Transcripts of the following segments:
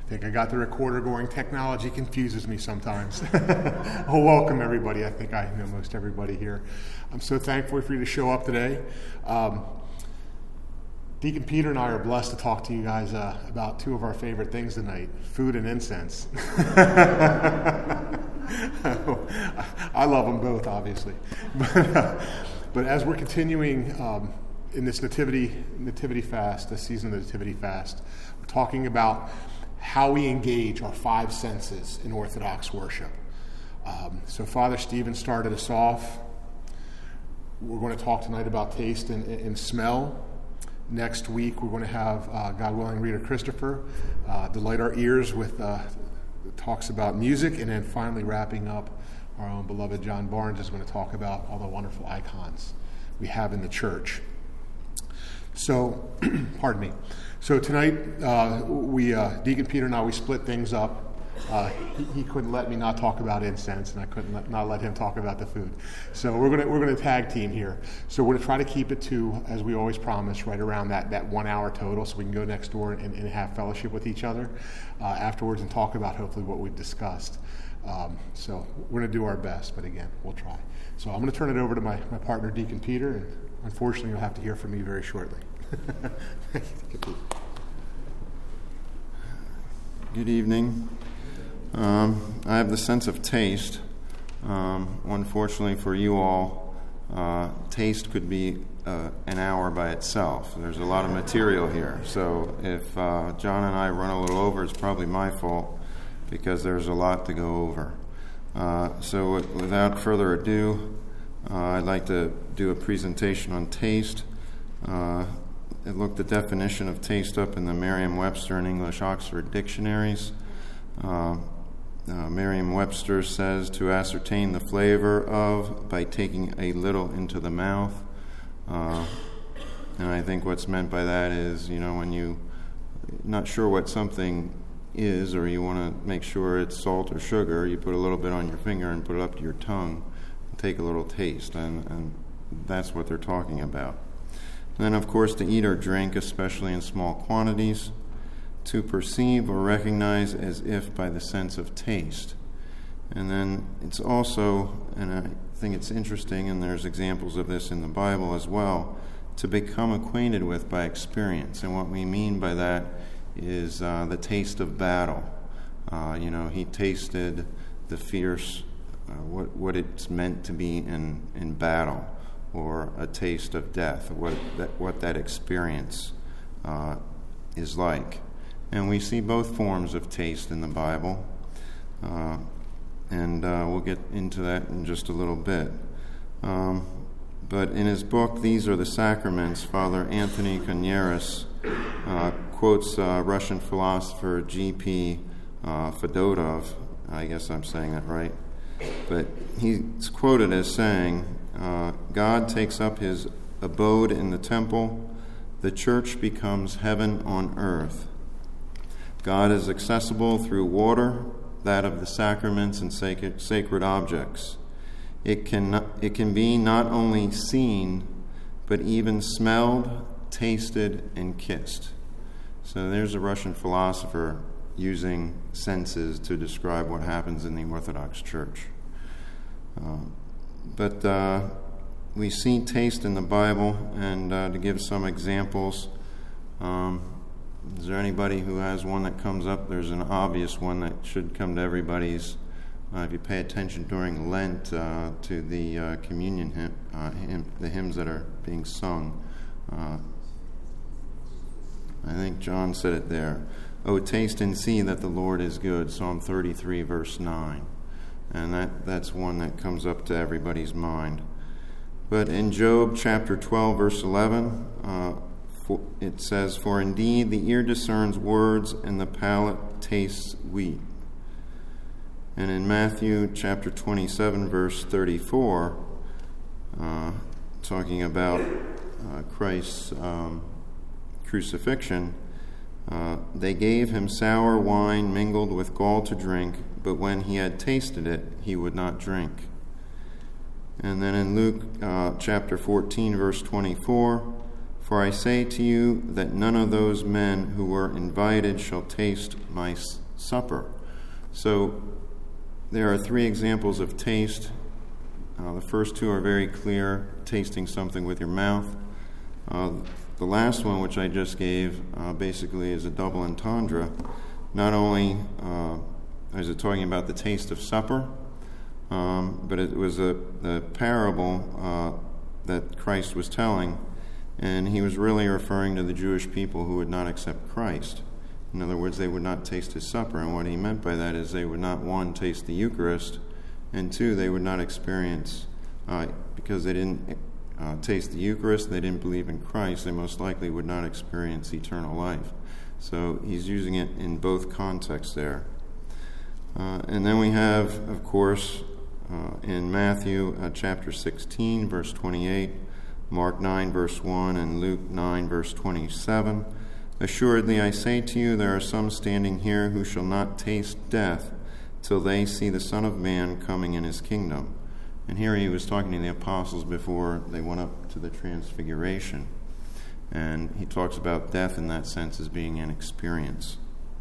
think I got the recorder going. Technology confuses me sometimes. Well, welcome everybody. I think I know most everybody here. I'm so thankful for you to show up today. Deacon Peter and I are blessed to talk to you guys about two of our favorite things tonight, food and incense. I love them both, obviously. But as we're continuing in this nativity fast, this season of the Nativity Fast, we're talking about how we engage our five senses in Orthodox worship. So Father Stephen started us off. We're going to talk tonight about taste and smell. Next week, we're going to have, God willing, Rita Christopher delight our ears with talks about music. And then finally wrapping up, our own beloved John Barnes is going to talk about all the wonderful icons we have in the church. So, pardon me. So tonight, Deacon Peter and I, we split things up. He couldn't let me not talk about incense, and I couldn't not let him talk about the food. So we're gonna tag team here. So we're gonna try to keep it to, as we always promise, right around that 1 hour total, so we can go next door and have fellowship with each other afterwards and talk about hopefully what we've discussed. So we're gonna do our best, but again, we'll try. So I'm gonna turn it over to my partner, Deacon Peter, and unfortunately, you'll have to hear from me very shortly. Good evening. I have the sense of taste. Unfortunately for you all, taste could be an hour by itself. There's a lot of material here. So if John and I run a little over, it's probably my fault because there's a lot to go over. So without further ado, I'd like to do a presentation on taste. I looked the definition of taste up in the Merriam-Webster and English Oxford dictionaries. Merriam-Webster says to ascertain the flavor of by taking a little into the mouth. And I think what's meant by that is, when you're not sure what something is or you want to make sure it's salt or sugar, you put a little bit on your finger and put it up to your tongue and take a little taste. And that's what they're talking about. And then, of course, to eat or drink, especially in small quantities. To perceive or recognize as if by the sense of taste. And then it's also, and I think it's interesting, and there's examples of this in the Bible as well, to become acquainted with by experience. And what we mean by that is the taste of battle. He tasted the fierce, what it's meant to be in battle, or a taste of death, what that experience is like. And we see both forms of taste in the Bible, and we'll get into that in just a little bit. But in his book, These Are the Sacraments, Father Anthony Conyers quotes Russian philosopher G.P. Fedotov. I guess I'm saying that right. But he's quoted as saying, God takes up his abode in the temple, the church becomes heaven on earth. God is accessible through water, that of the sacraments and sacred objects. It can be not only seen, but even smelled, tasted, and kissed. So there's a Russian philosopher using senses to describe what happens in the Orthodox Church. But we see taste in the Bible, and to give some examples, is there anybody who has one that comes up? There's an obvious one that should come to everybody's. If you pay attention during Lent to the communion hymn, the hymns that are being sung, I think John said it there. Oh, taste and see that the Lord is good, Psalm 33, verse 9. And that's one that comes up to everybody's mind. But in Job chapter 12, verse 11, it says, For indeed the ear discerns words, and the palate tastes wheat. And in Matthew chapter 27, verse 34, talking about Christ's crucifixion, they gave him sour wine mingled with gall to drink, but when he had tasted it, he would not drink. And then in Luke chapter 14, verse 24, For I say to you that none of those men who were invited shall taste my supper. So there are three examples of taste. The first two are very clear, tasting something with your mouth. The last one, which I just gave, basically is a double entendre. Not only is it talking about the taste of supper, but it was the parable that Christ was telling, and he was really referring to the Jewish people who would not accept Christ. In other words, they would not taste his supper, and what he meant by that is they would not, one, taste the Eucharist, and two, they would not experience, because they didn't taste the Eucharist, they didn't believe in Christ, they most likely would not experience eternal life. So he's using it in both contexts there. And then we have, of course, in Matthew chapter 16, verse 28, Mark 9, verse 1, and Luke 9, verse 27. Assuredly, I say to you, there are some standing here who shall not taste death till they see the Son of Man coming in his kingdom. And here he was talking to the apostles before they went up to the Transfiguration. And he talks about death in that sense as being an experience.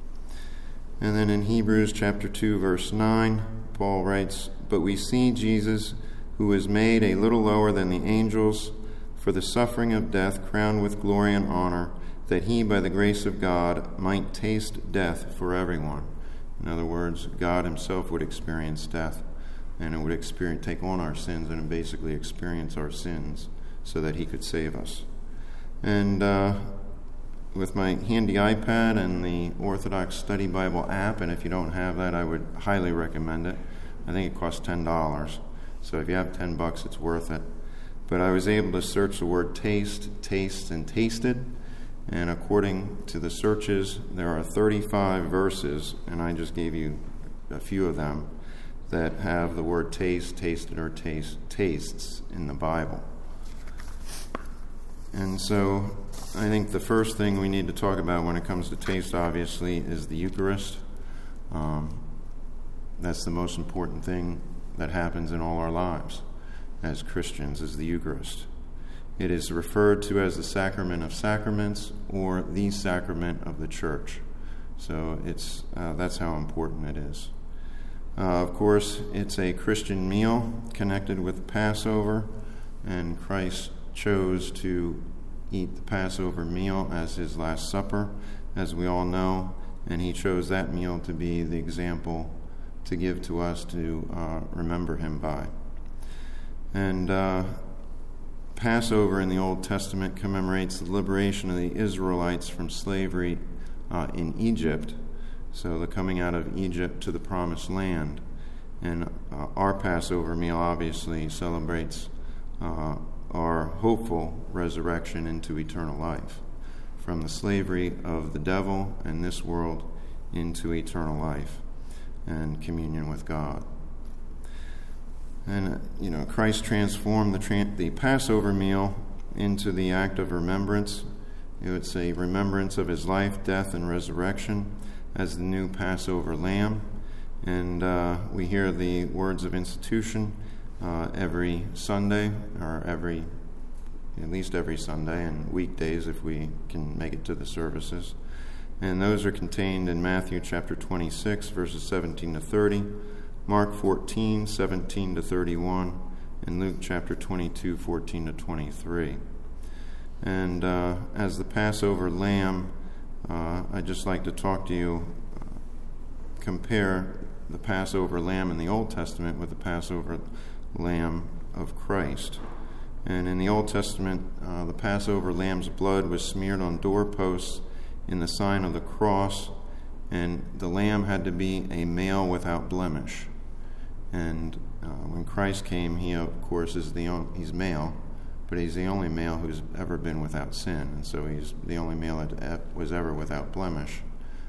And then in Hebrews chapter 2, verse 9, Paul writes, But we see Jesus, who was made a little lower than the angels, for the suffering of death, crowned with glory and honor, that he, by the grace of God, might taste death for everyone. In other words, God himself would experience death, and it would take on our sins and basically experience our sins so that he could save us. And with my handy iPad and the Orthodox Study Bible app, and if you don't have that, I would highly recommend it. I think it costs $10. So if you have $10, it's worth it. But I was able to search the word taste, taste, and tasted. And according to the searches, there are 35 verses, and I just gave you a few of them, that have the word taste, tasted, or tastes in the Bible. And so I think the first thing we need to talk about when it comes to taste, obviously, is the Eucharist. That's the most important thing that happens in all our lives as Christians, is the Eucharist. It is referred to as the sacrament of sacraments, or the sacrament of the church. So that's how important it is. Of course, it's a Christian meal connected with Passover, and Christ chose to eat the Passover meal as his Last Supper, as we all know, and he chose that meal to be the example to give to us to remember him by. And Passover in the Old Testament commemorates the liberation of the Israelites from slavery in Egypt, so the coming out of Egypt to the Promised Land. And our Passover meal obviously celebrates our hopeful resurrection into eternal life, from the slavery of the devil and this world into eternal life and communion with God. And, Christ transformed the Passover meal into the act of remembrance. It would say remembrance of his life, death, and resurrection as the new Passover lamb. And we hear the words of institution every Sunday, or at least every Sunday, and weekdays if we can make it to the services. And those are contained in Matthew chapter 26, verses 17 to 30, Mark 14, 17 to 31, and Luke chapter 22, 14 to 23. And as the Passover lamb, I'd just like to talk to you, compare the Passover lamb in the Old Testament with the Passover lamb of Christ. And in the Old Testament, the Passover lamb's blood was smeared on doorposts in the sign of the cross, and the lamb had to be a male without blemish. And when Christ came, he, of course, he's male, but he's the only male who's ever been without sin, and so he's the only male that was ever without blemish,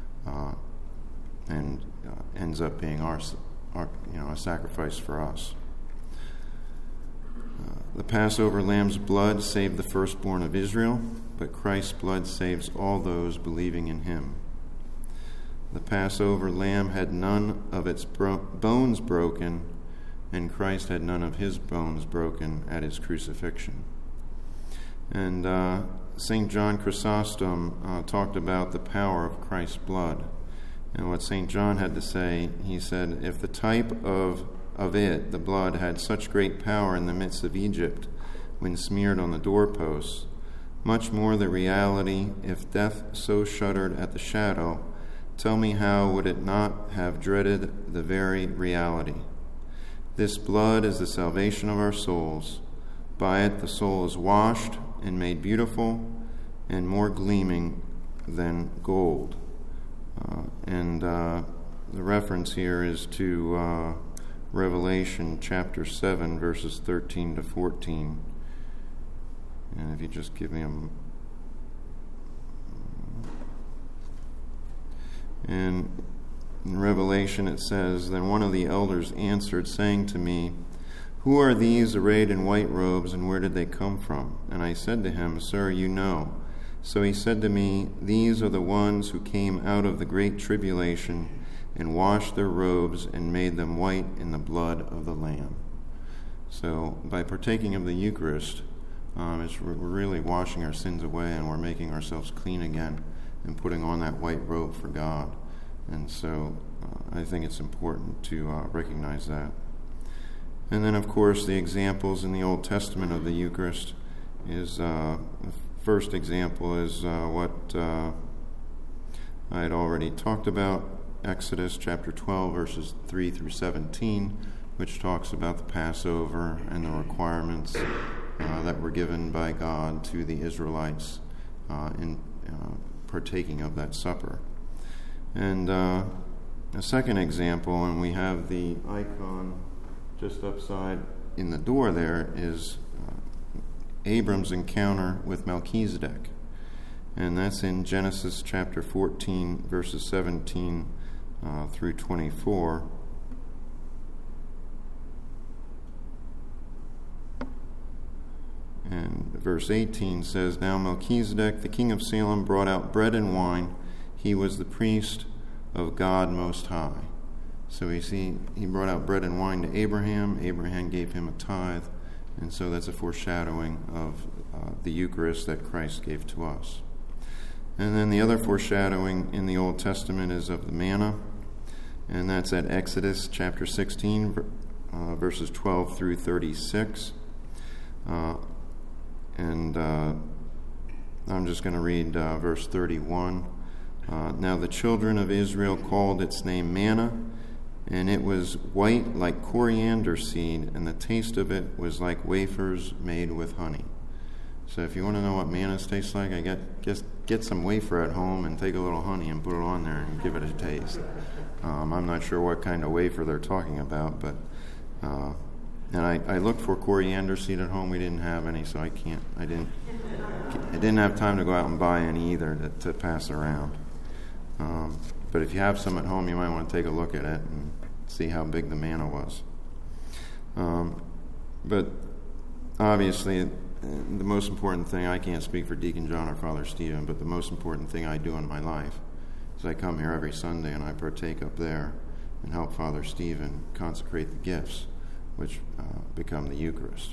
and ends up being our a sacrifice for us. The Passover lamb's blood saved the firstborn of Israel, but Christ's blood saves all those believing in him. The Passover lamb had none of its bones broken, and Christ had none of his bones broken at his crucifixion. And St. John Chrysostom talked about the power of Christ's blood. And what St. John had to say, he said, if the type of it, the blood, had such great power in the midst of Egypt when smeared on the doorposts, much more the reality, if death so shuddered at the shadow, tell me how would it not have dreaded the very reality? This blood is the salvation of our souls. By it the soul is washed and made beautiful and more gleaming than gold. The reference here is to Revelation chapter 7, verses 13 to 14. And if you just give me a... And in Revelation it says, Then one of the elders answered, saying to me, Who are these arrayed in white robes, and where did they come from? And I said to him, Sir, you know. So he said to me, These are the ones who came out of the great tribulation and washed their robes and made them white in the blood of the Lamb. So by partaking of the Eucharist, we're really washing our sins away, and we're making ourselves clean again and putting on that white robe for God. And so I think it's important to recognize that. And then, of course, the examples in the Old Testament of the Eucharist is, the first example is what I had already talked about, Exodus chapter 12, verses 3 through 17, which talks about the Passover and the requirements that were given by God to the Israelites in partaking of that supper. And a second example, and we have the icon just upside in the door there, is Abram's encounter with Melchizedek. And that's in Genesis chapter 14, verses 17 through 24. And verse 18 says, Now Melchizedek, the king of Salem, brought out bread and wine. He was the priest of God Most High. So we see he brought out bread and wine to Abraham. Abraham gave him a tithe. And so that's a foreshadowing of the Eucharist that Christ gave to us. And then the other foreshadowing in the Old Testament is of the manna. And that's at Exodus chapter 16, verses 12 through 36. I'm just going to read verse 31. Now the children of Israel called its name manna, and it was white like coriander seed, and the taste of it was like wafers made with honey. So if you want to know what manna tastes like, just get some wafer at home and take a little honey and put it on there and give it a taste. I'm not sure what kind of wafer they're talking about, but and I looked for coriander seed at home. We didn't have any, so I didn't have time to go out and buy any either to pass around. But if you have some at home, you might want to take a look at it and see how big the manna was. But obviously, the most important thing, I can't speak for Deacon John or Father Stephen, but the most important thing I do in my life is I come here every Sunday and I partake up there and help Father Stephen consecrate the gifts, which become the Eucharist.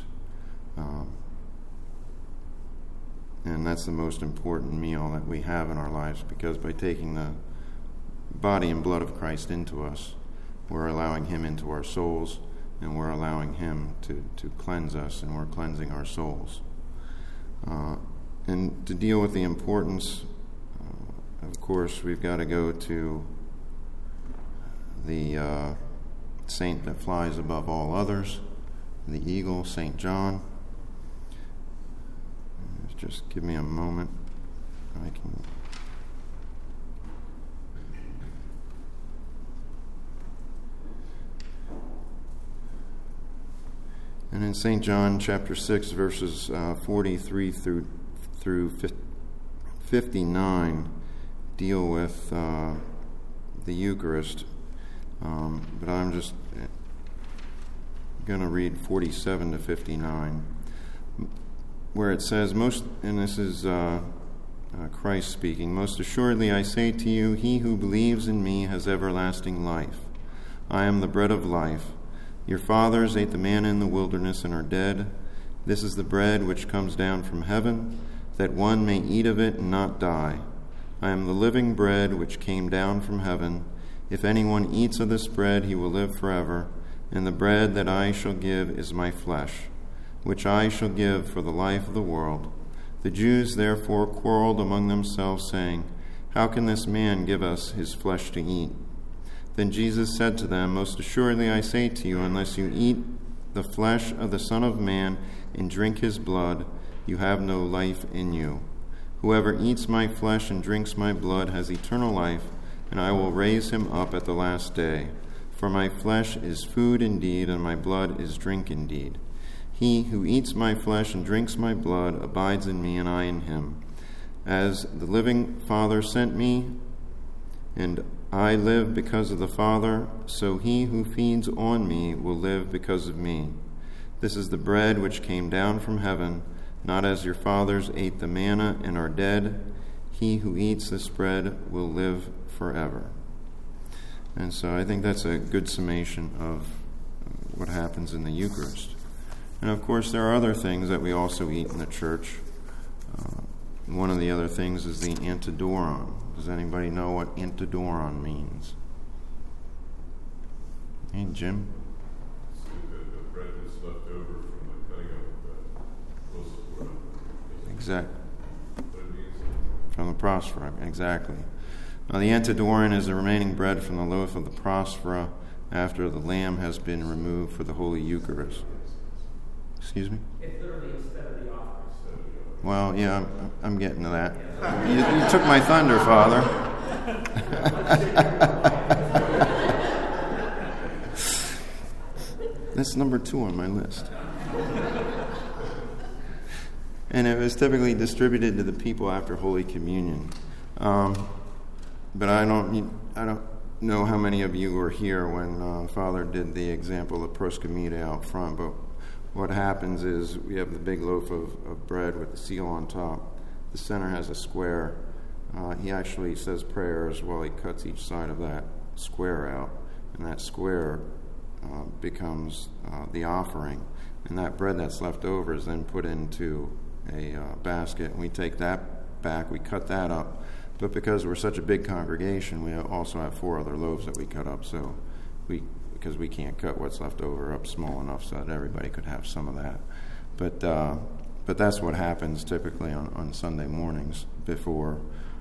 And that's the most important meal that we have in our lives, because by taking the body and blood of Christ into us, we're allowing him into our souls, and we're allowing him to cleanse us, and we're cleansing our souls. And to deal with the importance, of course, we've got to go to the saint that flies above all others, the eagle, St. John. Just give me a moment. And in St. John chapter 6, verses 43 through 59 deal with the Eucharist. But I'm just going to read 47 to 59, where it says, and this is Christ speaking, Most assuredly I say to you, he who believes in me has everlasting life. I am the bread of life. Your fathers ate the manna in the wilderness and are dead. This is the bread which comes down from heaven, that one may eat of it and not die. I am the living bread which came down from heaven. If anyone eats of this bread, he will live forever. And the bread that I shall give is my flesh, which I shall give for the life of the world. The Jews therefore quarreled among themselves, saying, How can this man give us his flesh to eat? Then Jesus said to them, Most assuredly I say to you, unless you eat the flesh of the Son of Man and drink his blood, you have no life in you. Whoever eats my flesh and drinks my blood has eternal life, and I will raise him up at the last day. For my flesh is food indeed, and my blood is drink indeed. He who eats my flesh and drinks my blood abides in me, and I in him. As the living Father sent me, and I live because of the Father, so he who feeds on me will live because of me. This is the bread which came down from heaven, not as your fathers ate the manna and are dead. He who eats this bread will live forever. And so I think that's a good summation of what happens in the Eucharist. And of course, there are other things that we also eat in the church. One of the other things is the Antidoron. Does anybody know what Antidoron means? Hey, Jim? The bread that's left over from the cutting of the loaf. Exactly. From the prosphora, exactly. Now, the Antidoron is the remaining bread from the loaf of the prosphora after the lamb has been removed for the Holy Eucharist. Excuse me? It's literally instead of the offering. Well, yeah, I'm getting to that. You took my thunder, Father. That's number 2 on my list. And it was typically distributed to the people after Holy Communion. But I don't know how many of you were here when Father did the example of proskomita out front, but what happens is we have the big loaf of bread with the seal on top. The center has a square. He actually says prayers while he cuts each side of that square out, and that square becomes the offering. And that bread that's left over is then put into a basket, and we take that back, we cut that up. But because we're such a big congregation, we also have 4 other loaves that we cut up, because we can't cut what's left over up small enough so that everybody could have some of that. But that's what happens typically on Sunday mornings before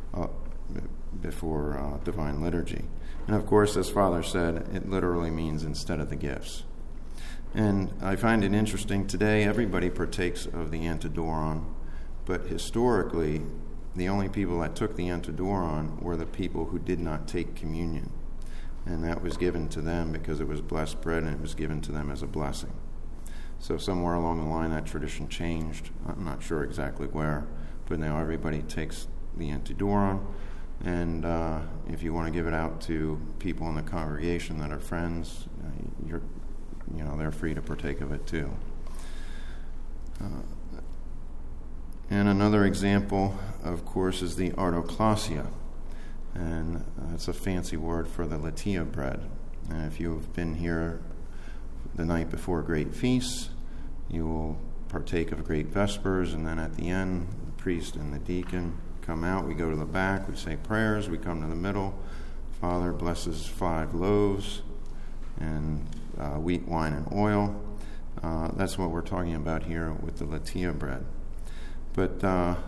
Divine Liturgy. And of course, as Father said, it literally means instead of the gifts. And I find it interesting, today everybody partakes of the Antidoron, but historically, the only people that took the Antidoron were the people who did not take communion. And that was given to them because it was blessed bread, and it was given to them as a blessing. So somewhere along the line that tradition changed. I'm not sure exactly where, but now everybody takes the Antidoron. And if you want to give it out to people in the congregation that are friends, they're free to partake of it too. And another example, of course, is the artoklasia. And that's a fancy word for the latia bread. And if you've been here the night before Great Feasts, you will partake of Great Vespers, and then at the end, the priest and the deacon come out. We go to the back, we say prayers, we come to the middle. Father blesses 5 loaves and wheat, wine, and oil. That's what we're talking about here with the latia bread. But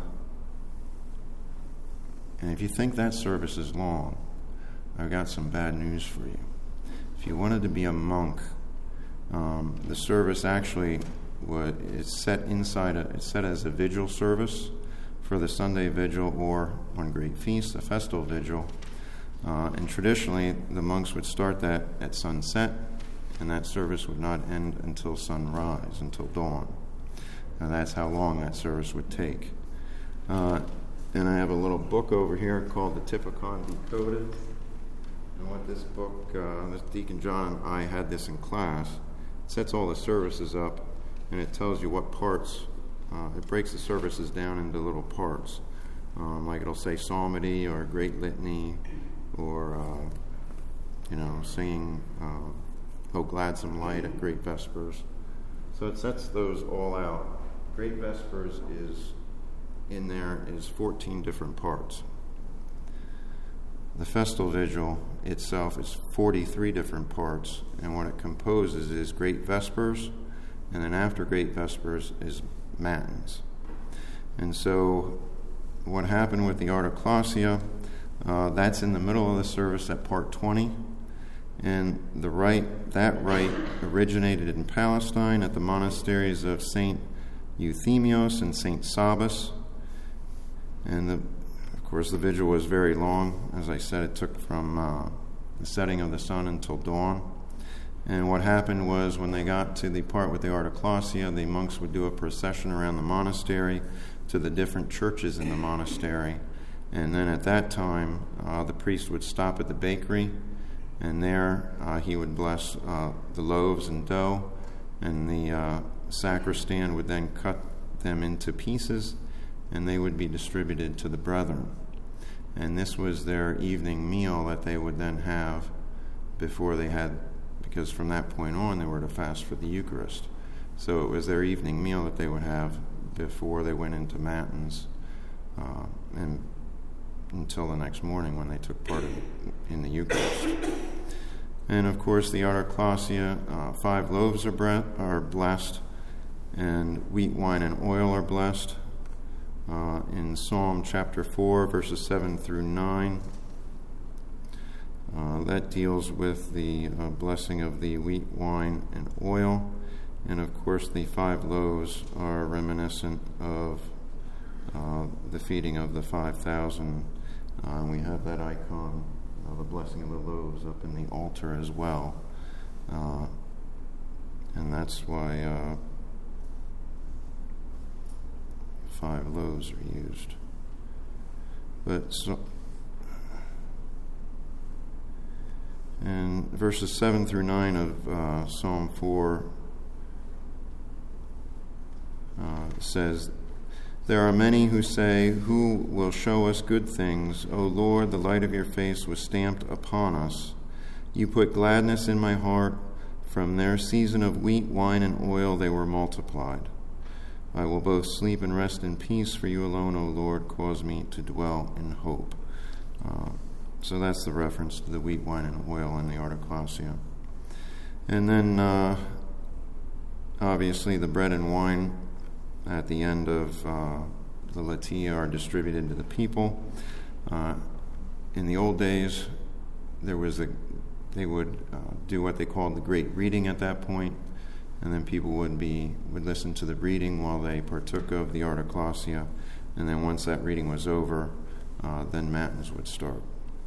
and if you think that service is long, I've got some bad news for you. If you wanted to be a monk, the service actually it's set as a vigil service for the Sunday vigil, or on Great Feast, a festal vigil. And traditionally, the monks would start that at sunset, and that service would not end until sunrise, until dawn. And that's how long that service would take. And I have a little book over here called the Typicon Decoded. And what this book, this Deacon John and I had this in class. It sets all the services up, and it tells you what parts. It breaks the services down into little parts. Like it'll say psalmody or great litany, or singing "O Gladsome Light" at Great Vespers. So it sets those all out. Great Vespers is in there is 14 different parts. The festal vigil itself is 43 different parts, and what it composes is Great Vespers, and then after Great Vespers is Matins. And so what happened with the Artoclasia, that's in the middle of the service at part 20, and that rite originated in Palestine at the monasteries of St. Euthemios and St. Sabas, and of course the vigil was very long. As I said, it took from the setting of the sun until dawn. And what happened was, when they got to the part with the Artoclasia, the monks would do a procession around the monastery to the different churches in the monastery. And then at that time, the priest would stop at the bakery, and there he would bless the loaves and dough, and the sacristan would then cut them into pieces, and they would be distributed to the brethren. And this was their evening meal that they would then have before they had, because from that point on they were to fast for the Eucharist. So it was their evening meal that they would have before they went into Matins, and until the next morning when they took part in the Eucharist. And of course the Artoclasia, 5 loaves are blessed, and wheat, wine, and oil are blessed. In Psalm chapter 4, verses 7 through 9, that deals with the blessing of the wheat, wine, and oil. And of course the 5 loaves are reminiscent of the feeding of the 5,000. We have that icon of the blessing of the loaves up in the altar as well. And that's why 5 loaves are used. But and verses 7 through 9 of Psalm 4 says, "There are many who say, 'Who will show us good things?' O Lord, the light of your face was stamped upon us. You put gladness in my heart. From their season of wheat, wine, and oil they were multiplied. I will both sleep and rest in peace, for you alone, O Lord, cause me to dwell in hope." So that's the reference to the wheat, wine, and oil in the Artoclasia. And then, obviously, the bread and wine at the end of the Latia are distributed to the people. In the old days, they would do what they called the Great Reading at that point, and then people would listen to the reading while they partook of the Artoclasia, and then once that reading was over, then Matins would start.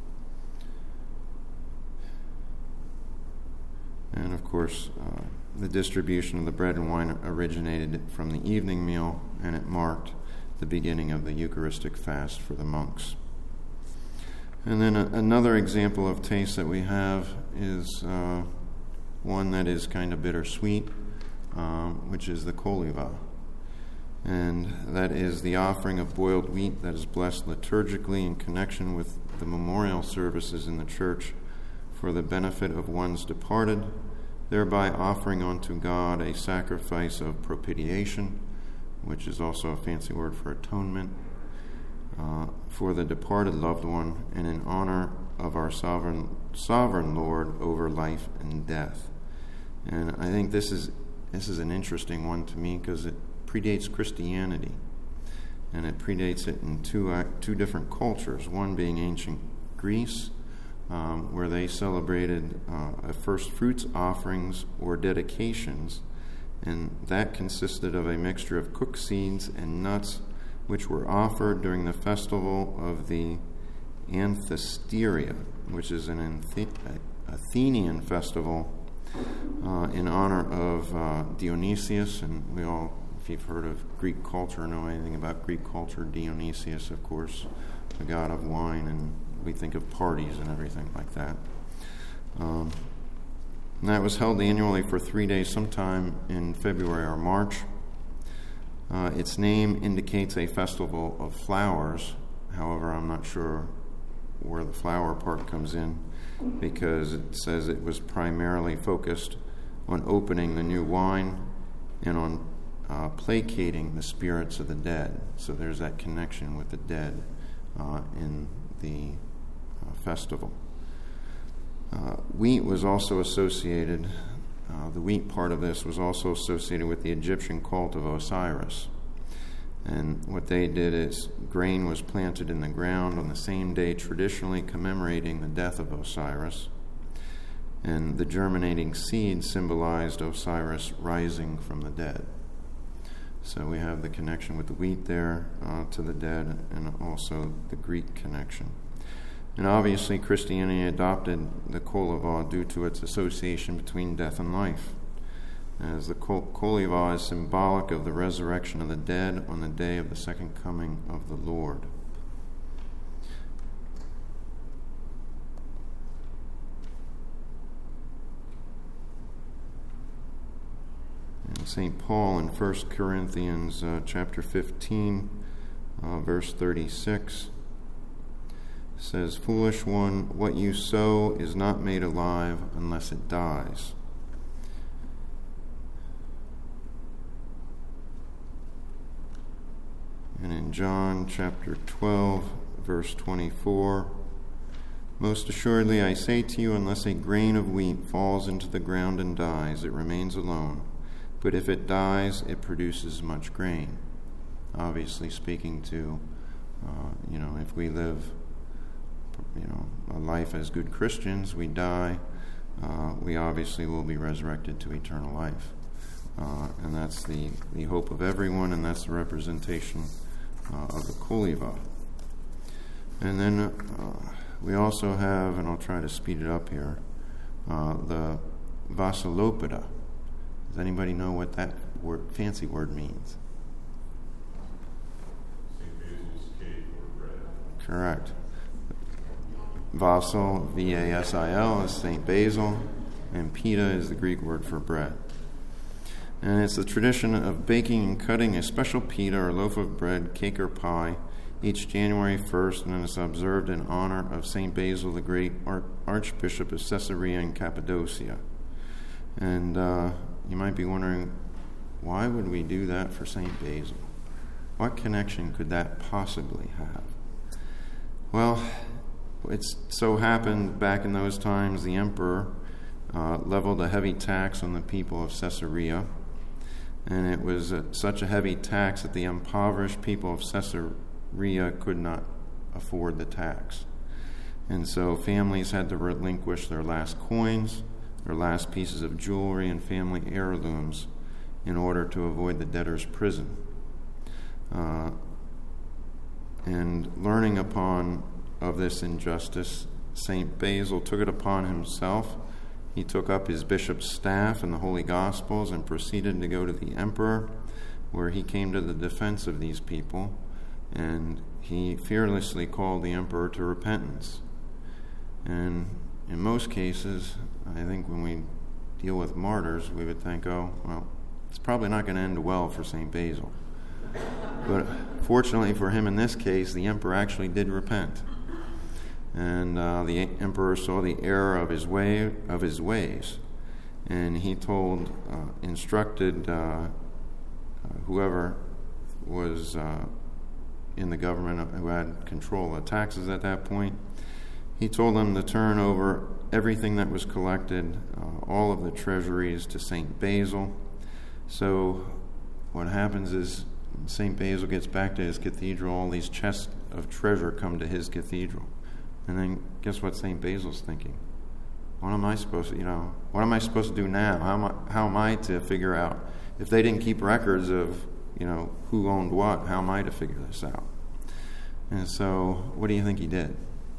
And of course, the distribution of the bread and wine originated from the evening meal, and it marked the beginning of the Eucharistic fast for the monks. And then another example of taste that we have is one that is kind of bittersweet, which is the koliva. And that is the offering of boiled wheat that is blessed liturgically in connection with the memorial services in the church for the benefit of one's departed, thereby offering unto God a sacrifice of propitiation, which is also a fancy word for atonement, for the departed loved one, and in honor of our sovereign Lord over life and death. And I think this is an interesting one to me because it predates Christianity, and it predates it in two different cultures. One being ancient Greece, where they celebrated first fruits offerings or dedications, and that consisted of a mixture of cooked seeds and nuts, which were offered during the festival of the Anthesteria, which is an Athenian festival in honor of Dionysius. And we all, if you've heard of Greek culture, know anything about Greek culture, Dionysius, of course, the god of wine, and we think of parties and everything like that. And that was held annually for 3 days, sometime in February or March. Its name indicates a festival of flowers. However, I'm not sure where the flower part comes in, because it says it was primarily focused on opening the new wine and on placating the spirits of the dead. So there's that connection with the dead in the festival. Wheat was also associated, the wheat part of this was also associated with the Egyptian cult of Osiris. And what they did is grain was planted in the ground on the same day, traditionally commemorating the death of Osiris. And the germinating seed symbolized Osiris rising from the dead. So we have the connection with the wheat there to the dead, and also the Greek connection. And obviously Christianity adopted the Koliva due to its association between death and life, as the Koliva is symbolic of the resurrection of the dead on the day of the second coming of the Lord. And St. Paul in 1 Corinthians chapter 15, verse 36, says, "Foolish one, what you sow is not made alive unless it dies." And in John chapter 12, verse 24, "Most assuredly I say to you, unless a grain of wheat falls into the ground and dies, it remains alone. But if it dies, it produces much grain." Obviously speaking to, if we live, a life as good Christians, we die, we obviously will be resurrected to eternal life. And that's the hope of everyone, and that's the representation of the Koliva. And then we also have, and I'll try to speed it up here, the Vasalopada. Does anybody know what that fancy word means? St. Basil's cake or bread. Correct. Vasil, V-A-S-I-L, is St. Basil, and pita is the Greek word for bread. And it's the tradition of baking and cutting a special pita or loaf of bread, cake or pie, each January 1st, and it's observed in honor of St. Basil, the great Archbishop of Caesarea and Cappadocia. And you might be wondering, why would we do that for St. Basil? What connection could that possibly have? Well, it so happened back in those times the emperor leveled a heavy tax on the people of Caesarea, and it was such a heavy tax that the impoverished people of Caesarea could not afford the tax. And so families had to relinquish their last coins, their last pieces of jewelry, and family heirlooms in order to avoid the debtor's prison. And learning of this injustice, St. Basil took it upon himself. He took up his bishop's staff and the Holy Gospels and proceeded to go to the emperor, where he came to the defense of these people, and he fearlessly called the emperor to repentance. And in most cases, I think when we deal with martyrs, we would think, it's probably not going to end well for St. Basil. But fortunately for him in this case, the emperor actually did repent. And the emperor saw the error of his ways, and he instructed whoever was in the government who had control of taxes at that point. He told them to turn over everything that was collected, all of the treasuries, to St. Basil. So what happens is St. Basil gets back to his cathedral, all these chests of treasure come to his cathedral. And then guess what St. Basil's thinking? What am I supposed to do now? How am I to figure out? If they didn't keep records of, who owned what, how am I to figure this out? And so what do you think he did?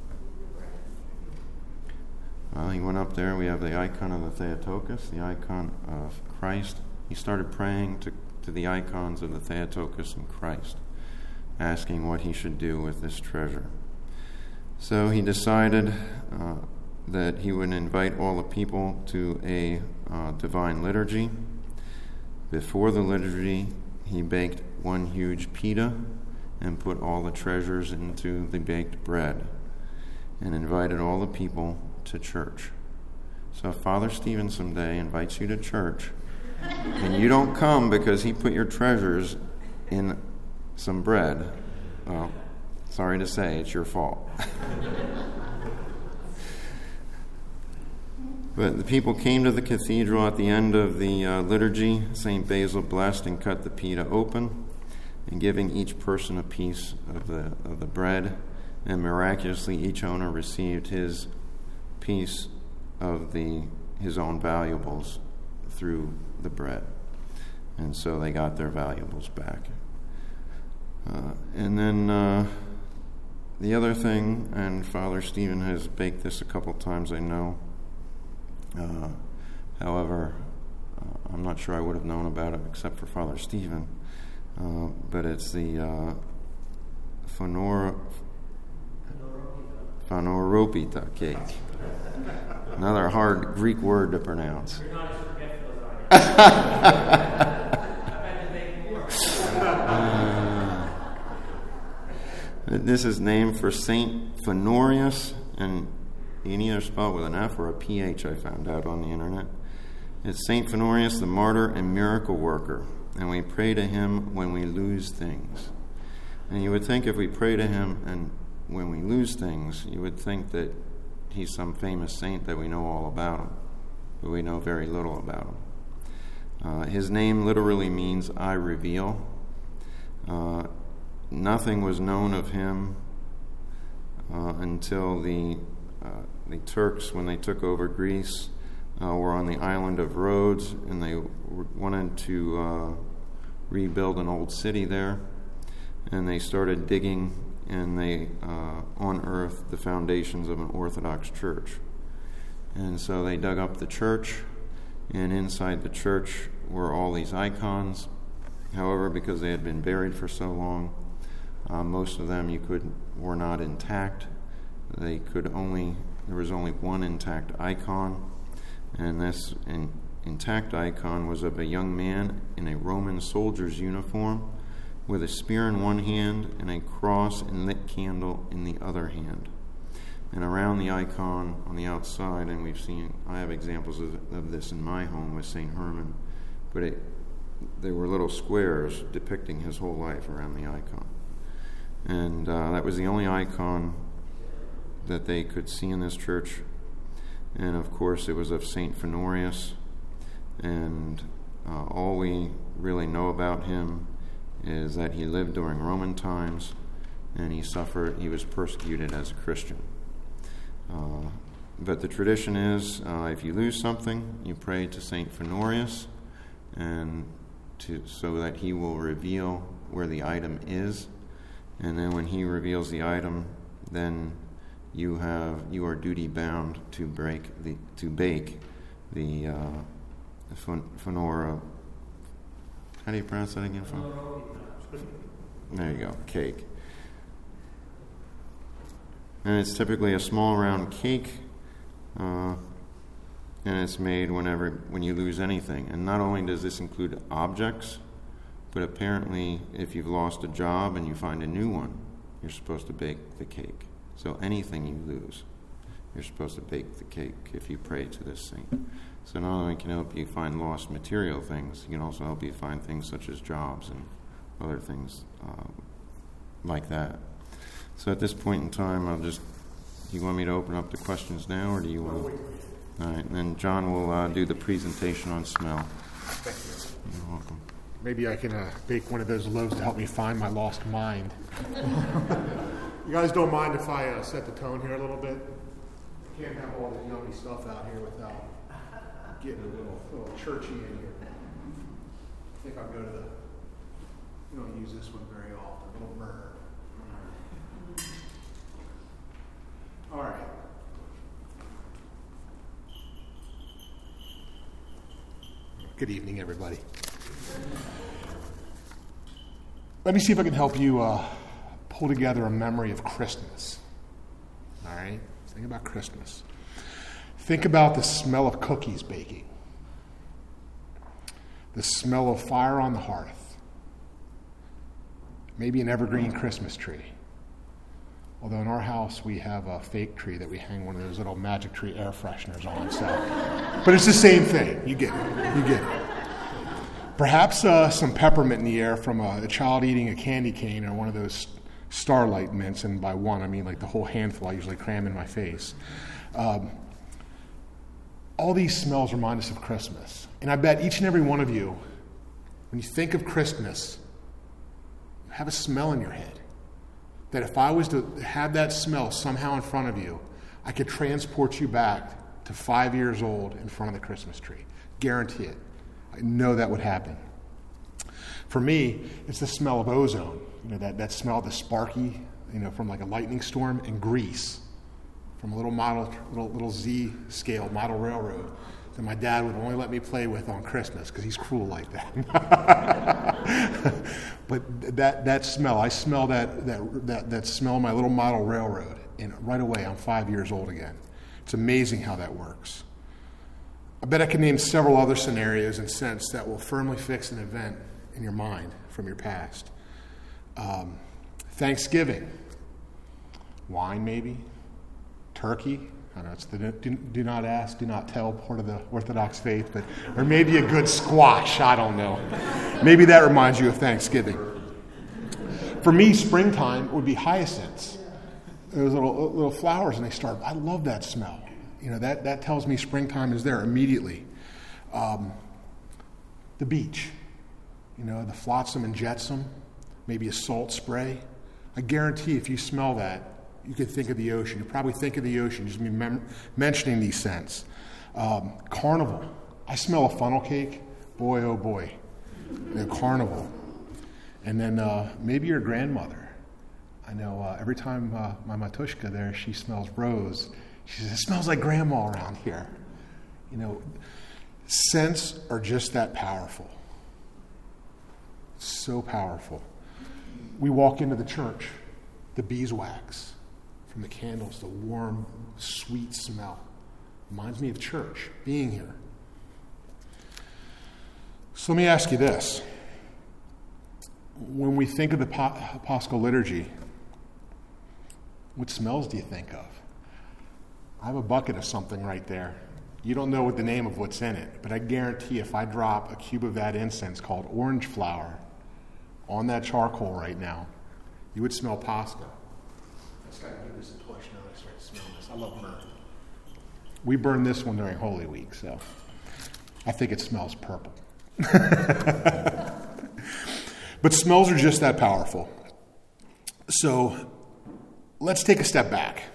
Well, he went up there. We have the icon of the Theotokos, the icon of Christ. He started praying to the icons of the Theotokos and Christ, asking what he should do with this treasure. So he decided that he would invite all the people to a divine liturgy. Before the liturgy, he baked one huge pita and put all the treasures into the baked bread and invited all the people to church. So if Father Stephen someday invites you to church, and you don't come because he put your treasures in some bread, well, sorry to say, it's your fault. But the people came to the cathedral at the end of the liturgy. St. Basil blessed and cut the pita open, and giving each person a piece of the bread, and miraculously each owner received his piece of his own valuables through the bread. And so they got their valuables back. And then the other thing, and Father Stephen has baked this a couple times, I know. However, I'm not sure I would have known about it except for Father Stephen. But it's the Phaneropita cake. Another hard Greek word to pronounce. You're not as forgetful as I am. This is named for Saint Phanorius, and you can either spell it with an F or a PH, I found out on the internet. It's Saint Phanorius, the martyr and miracle worker, and we pray to him when we lose things. And you would think if we pray to him and when we lose things, you would think that he's some famous saint that we know all about him, but we know very little about him. His name literally means I reveal. Nothing was known of him until the Turks, when they took over Greece, were on the island of Rhodes, and they wanted to rebuild an old city there. And they started digging, and they unearthed the foundations of an Orthodox church. And so they dug up the church, and inside the church were all these icons. However, because they had been buried for so long, most of them were not intact. There was only one intact icon, and this intact icon was of a young man in a Roman soldier's uniform, with a spear in one hand and a cross and lit candle in the other hand. And around the icon on the outside, and I have examples of this in my home with St. Herman, but there were little squares depicting his whole life around the icon. And that was the only icon that they could see in this church. And of course it was of St. Phanorius, and all we really know about him is that he lived during Roman times, and he was persecuted as a Christian. But the tradition is, if you lose something, you pray to St. Phanorius, and so that he will reveal where the item is. And then when he reveals the item, then you are duty bound to bake the Phanora. How do you pronounce that again? There you go, cake. And it's typically a small round cake, and it's made when you lose anything. And not only does this include objects, but apparently if you've lost a job and you find a new one, you're supposed to bake the cake. So anything you lose, you're supposed to bake the cake if you pray to this saint. So not only can it help you find lost material things, it can also help you find things such as jobs and other things like that. So at this point in time, do you want me to open up the questions now, or do you want to? All right, and then John will do the presentation on smell. Thank you. You're welcome. Maybe I can bake one of those loaves to help me find my lost mind. You guys don't mind if I set the tone here a little bit? Can't have all the yummy stuff out here without getting a little churchy in here. I think I'll go to we don't use this one very often, a little myrrh. All right. Good evening, everybody. Let me see if I can help you pull together a memory of Christmas. All right? Think about Christmas. Think about the smell of cookies baking, the smell of fire on the hearth, maybe an evergreen Christmas tree. Although in our house we have a fake tree that we hang one of those little magic tree air fresheners on. So, but it's the same thing. You get it. Perhaps some peppermint in the air from a child eating a candy cane or one of those Starlight mints, and by one I mean like the whole handful I usually cram in my face. All these smells remind us of Christmas. And I bet each and every one of you, when you think of Christmas, you have a smell in your head. That if I was to have that smell somehow in front of you, I could transport you back to 5 years old in front of the Christmas tree. Guarantee it. I know that would happen. For me, it's the smell of ozone. That smell of the sparky, from like a lightning storm, and grease from a little Z scale model railroad that my dad would only let me play with on Christmas because he's cruel like that. But that smell, I smell that smell of my little model railroad, and right away I'm 5 years old again. It's amazing how that works. I bet I can name several other scenarios and scents that will firmly fix an event in your mind from your past. Thanksgiving, wine maybe, turkey. I don't know, it's the do not ask, do not tell part of the Orthodox faith, or maybe a good squash, I don't know. Maybe that reminds you of Thanksgiving. For me, springtime would be hyacinths. Those little flowers, and I love that smell. That tells me springtime is there immediately. The beach, the flotsam and jetsam, maybe a salt spray. I guarantee if you smell that, you could think of the ocean. You probably think of the ocean, just mentioning these scents. Carnival. I smell a funnel cake. Boy, oh boy. Carnival. And then maybe your grandmother. I know every time my matushka there, she smells rose. She says, it smells like grandma around here. Scents are just that powerful. So powerful. We walk into the church, the beeswax from the candles, the warm, sweet smell. Reminds me of church, being here. So let me ask you this. When we think of the Paschal liturgy, what smells do you think of? I have a bucket of something right there. You don't know what the name of what's in it, but I guarantee if I drop a cube of that incense called orange flower on that charcoal right now, you would smell Paschal. I just got to give this a push now that I start to smell this. I love myrrh. We burn this one during Holy Week, so I think it smells purple. But smells are just that powerful. So let's take a step back.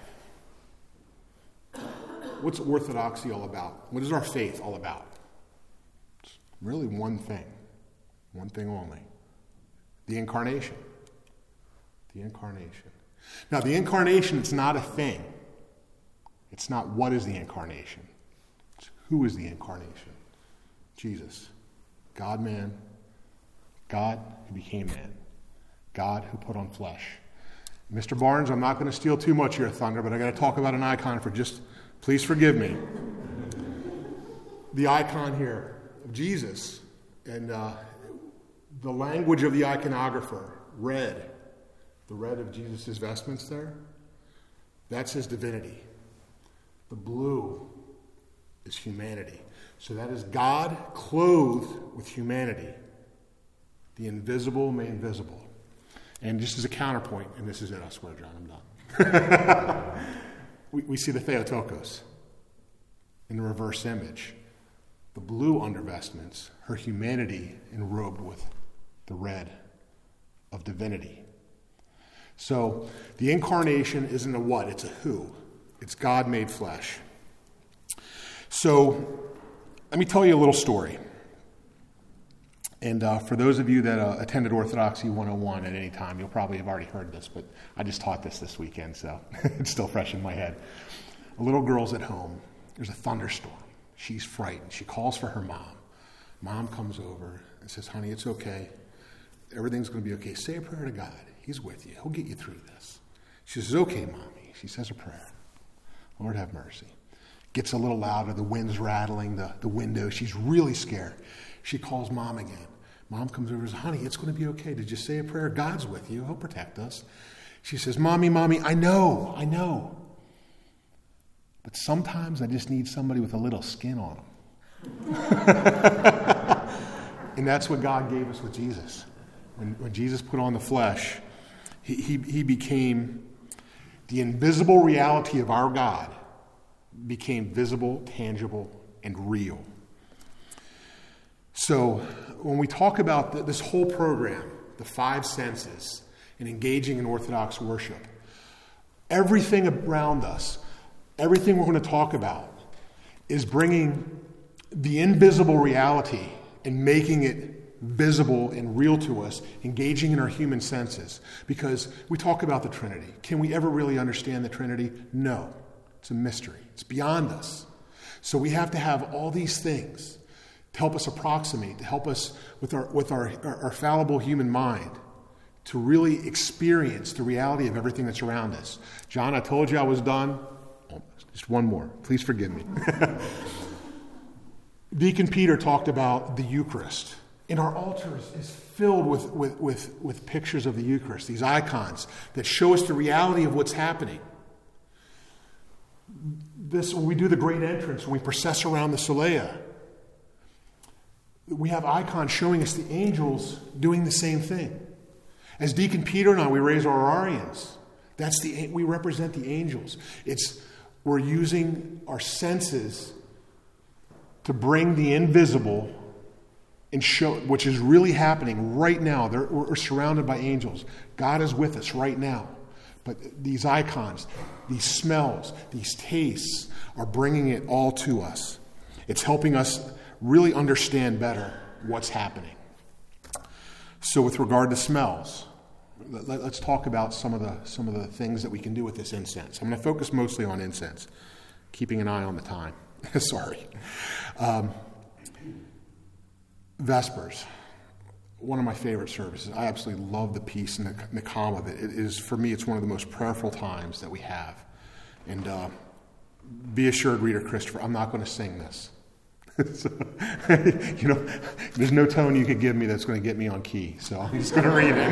What's Orthodoxy all about? What is our faith all about? It's really one thing only. The Incarnation. The Incarnation. Now, the Incarnation, it's not a thing. It's not what is the Incarnation. It's who is the Incarnation. Jesus. God-man. God who became man. God who put on flesh. Mr. Barnes, I'm not going to steal too much of your thunder, but I got to talk about an icon for just... Please forgive me. The icon here of Jesus and the language of the iconographer, red, the red of Jesus' vestments there, that's his divinity. The blue is humanity. So that is God clothed with humanity. The invisible made visible. And just as a counterpoint, and this is it, I swear, John, I'm done. We see the Theotokos in the reverse image. The blue undervestments, her humanity enrobed with the red of divinity. So the Incarnation isn't a what, it's a who. It's God made flesh. So let me tell you a little story. And for those of you that attended Orthodoxy 101 at any time, you'll probably have already heard this, but I just taught this weekend, so it's still fresh in my head. A little girl's at home. There's a thunderstorm. She's frightened. She calls for her mom. Mom comes over and says, honey, it's okay. Everything's going to be okay. Say a prayer to God. He's with you. He'll get you through this. She says, okay, Mommy. She says a prayer. Lord, have mercy. Gets a little louder. The wind's rattling the window. She's really scared. She calls Mom again. Mom comes over and says, honey, it's going to be okay. Did you say a prayer? God's with you. He'll protect us. She says, Mommy, I know. But sometimes I just need somebody with a little skin on them. And that's what God gave us with Jesus. When Jesus put on the flesh, he became the invisible reality of our God, became visible, tangible, and real. So when we talk about this whole program, the 5 senses, and engaging in Orthodox worship, everything around us, everything we're going to talk about, is bringing the invisible reality and making it visible and real to us, engaging in our human senses. Because we talk about the Trinity. Can we ever really understand the Trinity? No. It's a mystery. It's beyond us. So we have to have all these things to help us approximate, to help us with our fallible human mind to really experience the reality of everything that's around us. John, I told you I was done. Just one more. Please forgive me. Deacon Peter talked about the Eucharist. And our altar is filled with pictures of the Eucharist, these icons that show us the reality of what's happening. When we do the great entrance, when we process around the Solea, we have icons showing us the angels doing the same thing. As Deacon Peter and I, we raise our Arians. We represent the angels. We're using our senses to bring the invisible and show, which is really happening right now. We're surrounded by angels. God is with us right now. But these icons, these smells, these tastes are bringing it all to us. It's helping us really understand better what's happening. So with regard to smells, let's talk about some of the things that we can do with this incense. I'm going to focus mostly on incense, keeping an eye on the time. Sorry. Vespers, one of my favorite services. I absolutely love the peace and the calm of it. It is, for me, it's one of the most prayerful times that we have. And be assured, Reader Christopher, I'm not going to sing this. So, there's no tone you could give me that's going to get me on key. So I'm just going to read it.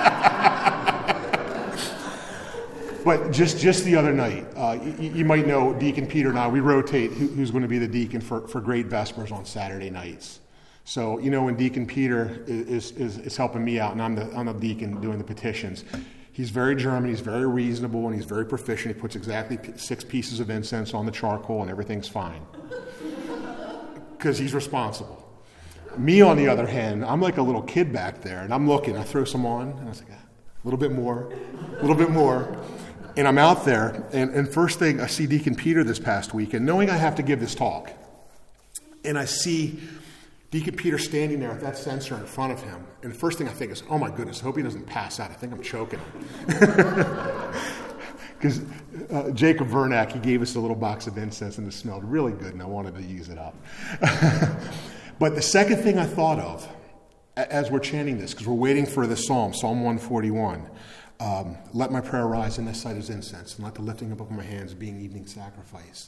But just the other night, you might know Deacon Peter and I, we rotate who's going to be the deacon for Great Vespers on Saturday nights. So, when Deacon Peter is helping me out, and I'm the deacon doing the petitions, he's very German, he's very reasonable, and he's very proficient. He puts exactly 6 pieces of incense on the charcoal, and everything's fine. Because he's responsible. Me, on the other hand, I'm like a little kid back there, and I'm looking, I throw some on, and I was like, a little bit more. And I'm out there, and first thing, I see Deacon Peter this past week, and knowing I have to give this talk, and I see Deacon Peter standing there with that censer in front of him, and the first thing I think is, oh my goodness, I hope he doesn't pass out. I think I'm choking him. Because Jacob Vernack, he gave us a little box of incense, and it smelled really good, and I wanted to use it up. But the second thing I thought of, as we're chanting this, because we're waiting for the Psalm 141, let my prayer rise in this sight as incense, and let the lifting up of my hands be an evening sacrifice.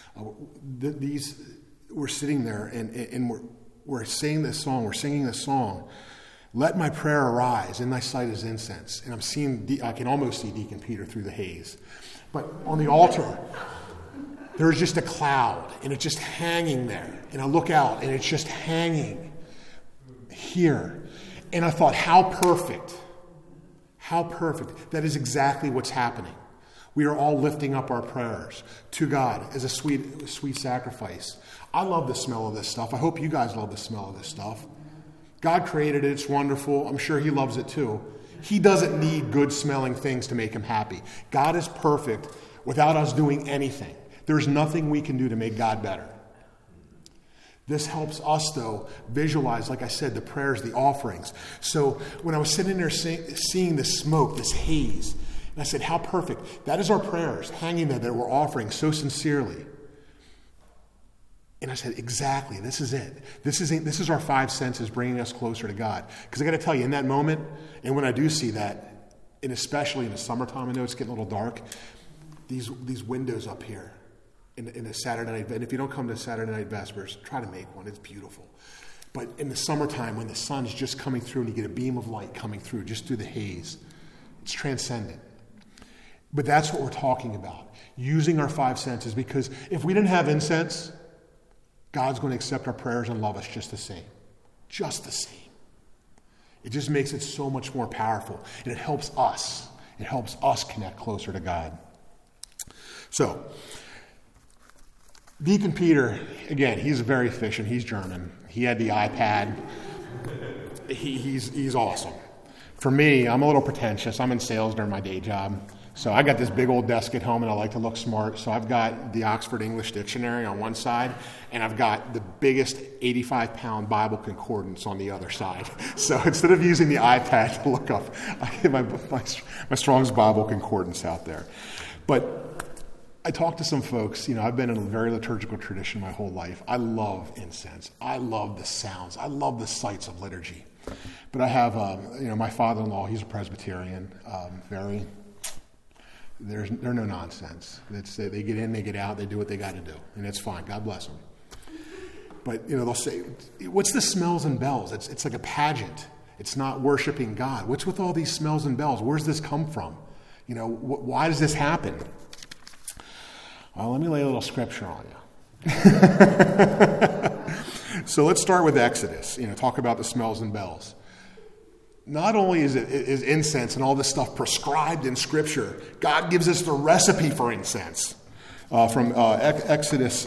We're sitting there, and we're saying this song, we're singing this song, let my prayer arise in thy sight as incense. And I can almost see Deacon Peter through the haze. But on the altar, there's just a cloud, and it's just hanging there. And I look out, and it's just hanging here. And I thought, how perfect. That is exactly what's happening. We are all lifting up our prayers to God as a sweet sacrifice. I love the smell of this stuff. I hope you guys love the smell of this stuff. God created it. It's wonderful. I'm sure he loves it too. He doesn't need good-smelling things to make him happy. God is perfect without us doing anything. There's nothing we can do to make God better. This helps us, though, visualize, like I said, the prayers, the offerings. So when I was sitting there seeing this smoke, this haze, and I said, how perfect. That is our prayers hanging there that we're offering so sincerely. And I said, exactly, this is it. This is our 5 senses bringing us closer to God. Because I got to tell you, in that moment, and when I do see that, and especially in the summertime, I know it's getting a little dark, these windows up here in the Saturday night, and if you don't come to Saturday night Vespers, try to make one. It's beautiful. But in the summertime, when the sun's just coming through and you get a beam of light coming through, just through the haze, it's transcendent. But that's what we're talking about, using our 5 senses, because if we didn't have incense, God's going to accept our prayers and love us just the same. just the same. It just makes it so much more powerful, and it helps us. It helps us connect closer to God. So, Deacon Peter, again, he's very efficient. He's German. He had the iPad. He's awesome. For me, I'm a little pretentious. I'm in sales during my day job. So I got this big old desk at home, and I like to look smart. So I've got the Oxford English Dictionary on one side, and I've got the biggest 85-pound Bible concordance on the other side. So instead of using the iPad to look up, I have my Strong's Bible concordance out there. But I talked to some folks. I've been in a very liturgical tradition my whole life. I love incense. I love the sounds. I love the sights of liturgy. But I have, my father-in-law. He's a Presbyterian. They're no nonsense. They get in, they get out, they do what they got to do, and it's fine. God bless them. But they'll say, "What's the smells and bells?" It's like a pageant. It's not worshiping God. What's with all these smells and bells? Where's this come from? Why does this happen? Well, let me lay a little scripture on you. So let's start with Exodus. Talk about the smells and bells. Not only is incense and all this stuff prescribed in Scripture, God gives us the recipe for incense. From Exodus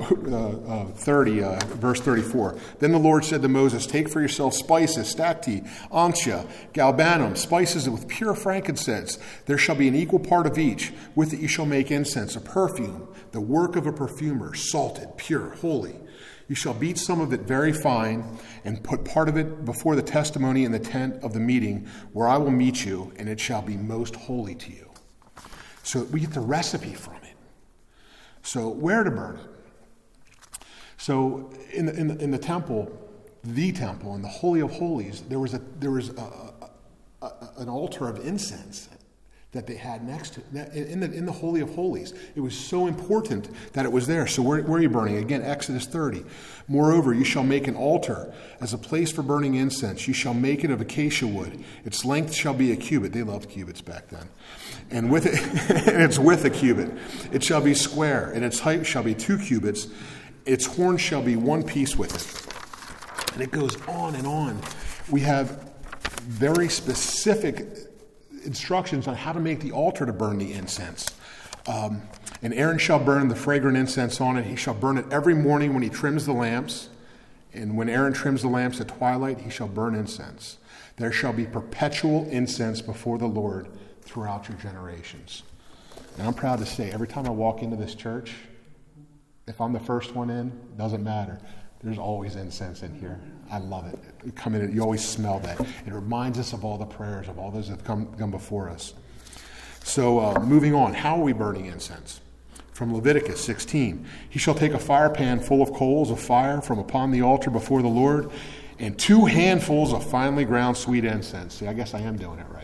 30, verse 34. Then the Lord said to Moses, "Take for yourself spices, stacte, onycha, galbanum, spices with pure frankincense. There shall be an equal part of each. With it you shall make incense, a perfume, the work of a perfumer, salted, pure, holy. You shall beat some of it very fine and put part of it before the testimony in the tent of the meeting where I will meet you, and it shall be most holy to you." So we get the recipe from it. So where to burn it? So in the temple, in the Holy of Holies, there was an altar of incense that they had next to in the Holy of Holies. It was so important that it was there. So where are you burning? Again, Exodus 30. "Moreover, you shall make an altar as a place for burning incense. You shall make it of acacia wood. Its length shall be a cubit." They loved cubits back then. "And with it, and its width a cubit. It shall be square, and its height shall be 2 cubits. Its horn shall be 1 piece with it." And it goes on and on. We have very specific instructions on how to make the altar to burn the incense. "And Aaron shall burn the fragrant incense on it. He shall burn it every morning when he trims the lamps. And when Aaron trims the lamps at twilight, he shall burn incense. There shall be perpetual incense before the Lord throughout your generations." And I'm proud to say, every time I walk into this church, if I'm the first one in, it doesn't matter. There's always incense in here. I love it. You come in, you always smell that. It reminds us of all the prayers of all those that have come before us. So moving on, how are we burning incense? From Leviticus 16. "He shall take a fire pan full of coals of fire from upon the altar before the Lord, and 2 handfuls of finely ground sweet incense." See, I guess I am doing it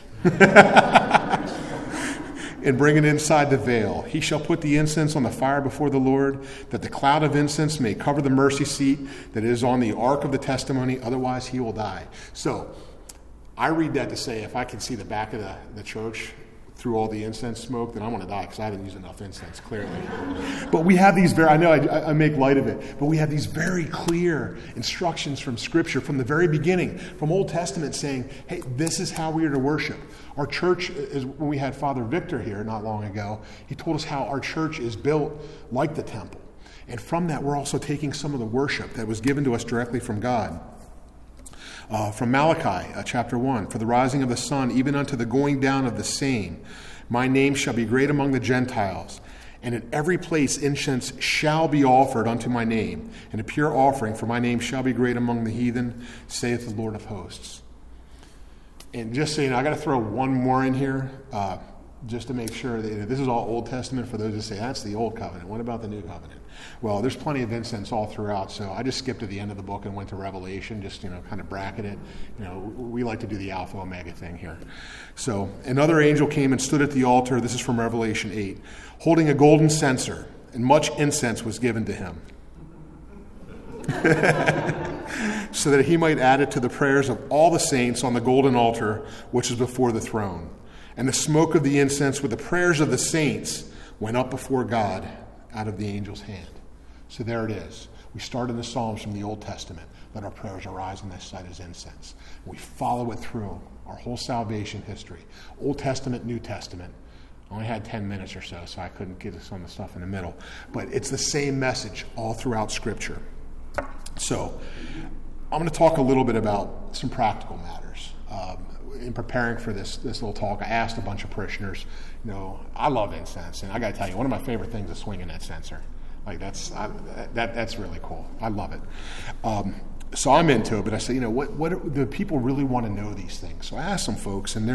right. "And bring it inside the veil. He shall put the incense on the fire before the Lord, that the cloud of incense may cover the mercy seat that is on the ark of the testimony, otherwise he will die." So I read that to say, if I can see the back of the church through all the incense smoke, then I'm going to die because I haven't used enough incense, clearly. But we have these I know I make light of it, but we have these very clear instructions from Scripture from the very beginning, from Old Testament, saying, hey, this is how we are to worship. Our church, when we had Father Victor here not long ago, he told us how our church is built like the temple. And from that, we're also taking some of the worship that was given to us directly from God. From Malachi, chapter 1, "For the rising of the sun, even unto the going down of the same, my name shall be great among the Gentiles. And in every place incense shall be offered unto my name, and a pure offering, for my name shall be great among the heathen, saith the Lord of hosts." And just so you know, I got to throw one more in here, just to make sure that this is all Old Testament for those who say, that's the Old Covenant. What about the New Covenant? Well, there's plenty of incense all throughout, so I just skipped to the end of the book and went to Revelation, just, kind of bracket it. We like to do the Alpha Omega thing here. So, "Another angel came and stood at the altar," this is from Revelation 8, "holding a golden censer, and much incense was given to him, so that he might add it to the prayers of all the saints on the golden altar which is before the throne. And the smoke of the incense with the prayers of the saints went up before God out of the angel's hand." So there it is. We start in the Psalms from the Old Testament. Let our prayers arise in thy sight as incense. We follow it through our whole salvation history. Old Testament, New Testament. I only had 10 minutes or so I couldn't get us on the stuff in the middle. But it's the same message all throughout Scripture. So I'm going to talk a little bit about some practical matters. In preparing for this little talk, I asked a bunch of parishioners, I love incense, and I got to tell you, one of my favorite things is swinging that censer. Like that's really cool. I love it. So I'm into it, but I said, what do people really want to know these things? So I asked some folks, and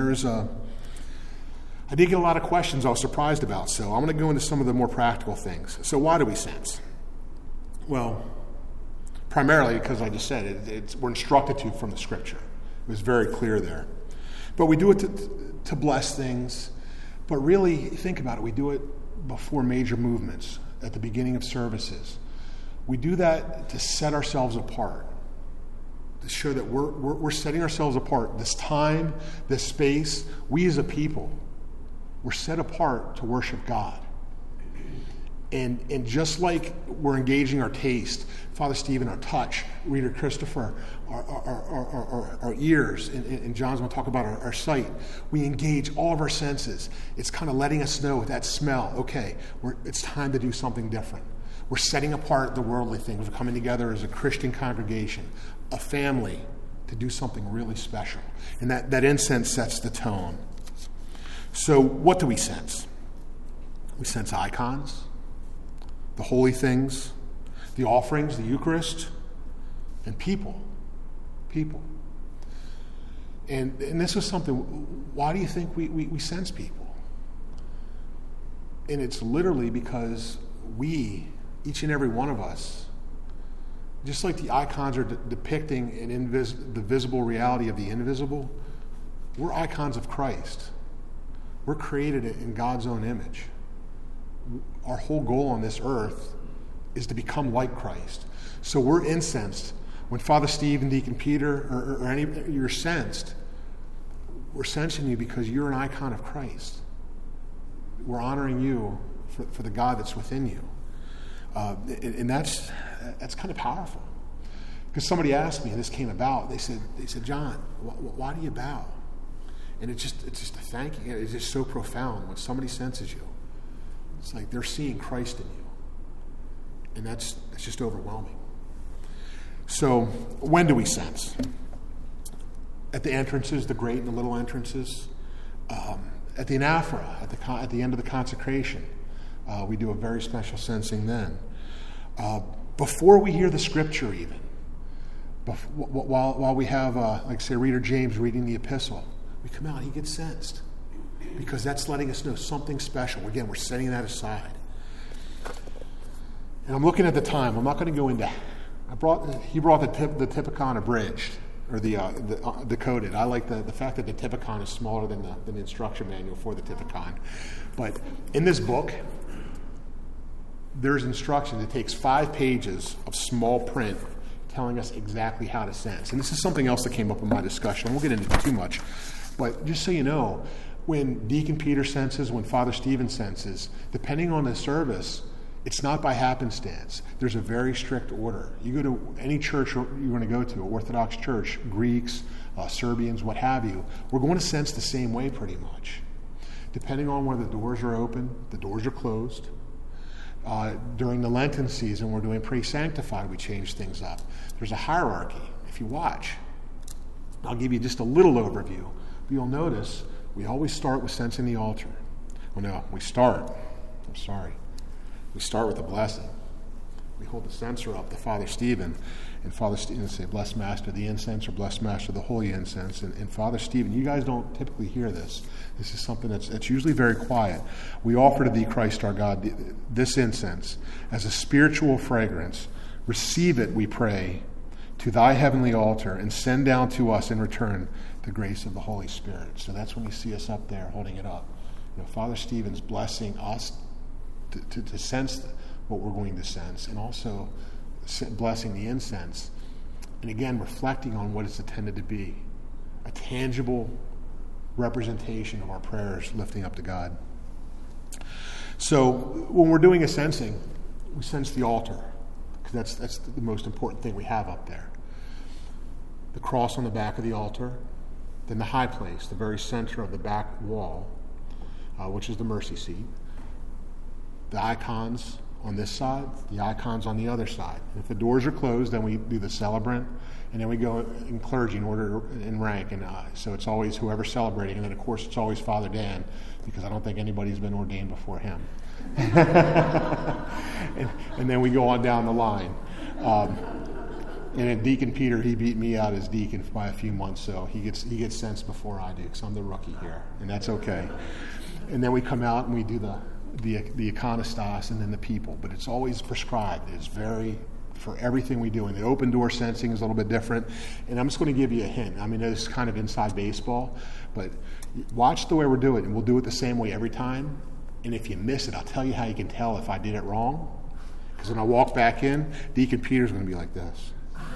I did get a lot of questions I was surprised about. So I'm going to go into some of the more practical things. So why do we sense? Well, primarily because I just said we're instructed to from the Scripture. It was very clear there. But we do it to bless things. But really, think about it. We do it before major movements, at the beginning of services. We do that to set ourselves apart, to show that we're setting ourselves apart. This time, this space, we as a people, we're set apart to worship God. And just like we're engaging our taste, Father Stephen, our touch, Reader Christopher, our ears, and John's going to talk about our sight, we engage all of our senses. It's kind of letting us know with that smell, okay, it's time to do something different. We're setting apart the worldly things. We're coming together as a Christian congregation, a family, to do something really special. And that incense sets the tone. So what do we sense? We sense icons, the holy things, the offerings, the Eucharist, and people. And this is something, why do you think we sense people? And it's literally because we, each and every one of us, just like the icons are depicting the visible reality of the invisible, we're icons of Christ. We're created in God's own image. Our whole goal on this earth is to become like Christ. So we're incensed. When Father Steve and Deacon Peter or any you're sensed, we're sensing you because you're an icon of Christ. We're honoring you for the God that's within you. And that's kind of powerful. Because somebody asked me, and this came about, they said, John, why do you bow? And it's just a thank you. It's just so profound when somebody senses you. It's like they're seeing Christ in you. And that's just overwhelming. So when do we sense? At the entrances, the great and the little entrances. At the anaphora, at the end of the consecration, we do a very special sensing then. Before we hear the Scripture even, while we have, like say, Reader James reading the epistle, we come out, he gets sensed. Because that's letting us know something special. Again, we're setting that aside. And I'm looking at the time. I'm not going to go into. He brought the Typicon abridged or the decoded. I like the fact that the Typicon is smaller than the instruction manual for the Typicon. But in this book, there's instruction that takes 5 pages of small print telling us exactly how to sense. And this is something else that came up in my discussion. I won't get into it too much, but just so you know. When Deacon Peter senses, when Father Stephen senses, depending on the service, it's not by happenstance. There's a very strict order. You go to any church you're going to go to, Orthodox church, Greeks, Serbians, what have you, we're going to sense the same way pretty much. Depending on whether the doors are open, the doors are closed. During the Lenten season, we're doing pre-sanctified, we change things up. There's a hierarchy. If you watch, I'll give you just a little overview. But you'll notice we always start with sensing the altar. Well, no, we start with a blessing. We hold the censer up to Father Stephen, and Father Stephen say, "Bless Master the incense," or "Bless Master the holy incense." And Father Stephen, you guys don't typically hear this. This is something that's usually very quiet. We offer to thee, Christ our God, this incense as a spiritual fragrance. Receive it, we pray, to thy heavenly altar, and send down to us in return the grace of the Holy Spirit. So that's when you see us up there holding it up. Father Stephen's blessing us to sense what we're going to sense, and also blessing the incense. And again, reflecting on what it's intended to be, a tangible representation of our prayers lifting up to God. So when we're doing a sensing, we sense the altar. because that's the most important thing we have up there. The cross on the back of the altar, then the high place, the very center of the back wall, which is the mercy seat. The icons on this side, the icons on the other side. And if the doors are closed, then we do the celebrant, and then we go in clergy in order in rank. And so it's always whoever's celebrating, and then of course it's always Father Dan, because I don't think anybody's been ordained before him. and then we go on down the line. And then Deacon Peter, he beat me out as deacon by a few months, so he gets sense before I do, because I'm the rookie here, and that's okay. And then we come out and we do the iconostas and then the people, but it's always prescribed. It's very, for everything we do. And the open door sensing is a little bit different. And I'm just going to give you a hint. I mean, it's kind of inside baseball, but watch the way we're doing it, and we'll do it the same way every time. And if you miss it, I'll tell you how you can tell if I did it wrong. Because when I walk back in, Deacon Peter's going to be like this.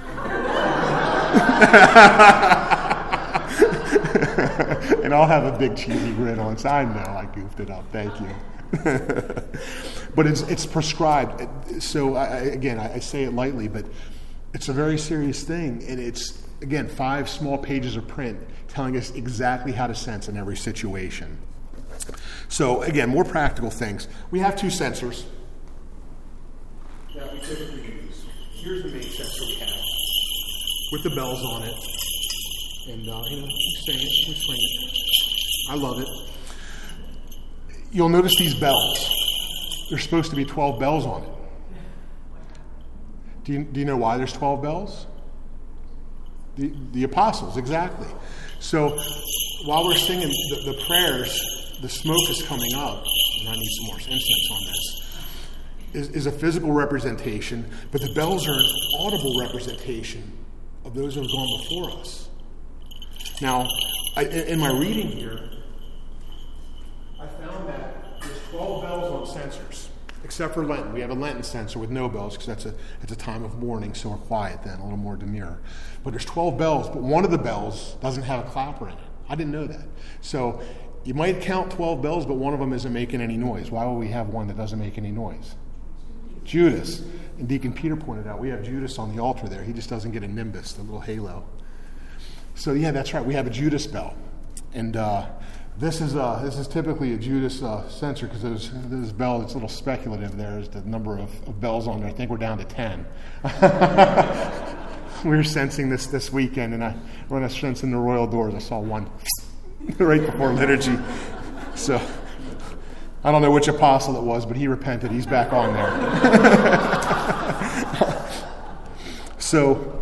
And I'll have a big cheesy grin on. So I know I goofed it up. Thank you. But it's prescribed. So I say it lightly, but it's a very serious thing. And it's, again, 5 small pages of print telling us exactly how to sense in every situation. So again, more practical things. We have 2 sensors that we typically use. Here's the main sensor we have with the bells on it. And we swing it. I love it. You'll notice these bells. There's supposed to be 12 bells on it. Do you know why there's 12 bells? The apostles, exactly. So while we're singing the prayers, the smoke is coming up, and I need some more incense on this, is a physical representation, but the bells are an audible representation of those who have gone before us. Now, in my reading here, I found that there's 12 bells on censors, except for Lenten. We have a Lenten censer with no bells, because it's a time of mourning, so we're quiet then, a little more demure. But there's 12 bells, but one of the bells doesn't have a clapper in it. I didn't know that. So you might count 12 bells, but one of them isn't making any noise. Why would we have one that doesn't make any noise? Judas. And Deacon Peter pointed out, we have Judas on the altar there. He just doesn't get a nimbus, the little halo. So yeah, that's right. We have a Judas bell. And this is typically a Judas censer, because this bell, it's a little speculative there, is the number of bells on there. I think we're down to 10. We were sensing this weekend, and when I was sensing the royal doors, I saw one right before liturgy. So I don't know which apostle it was, but he repented. He's back on there. So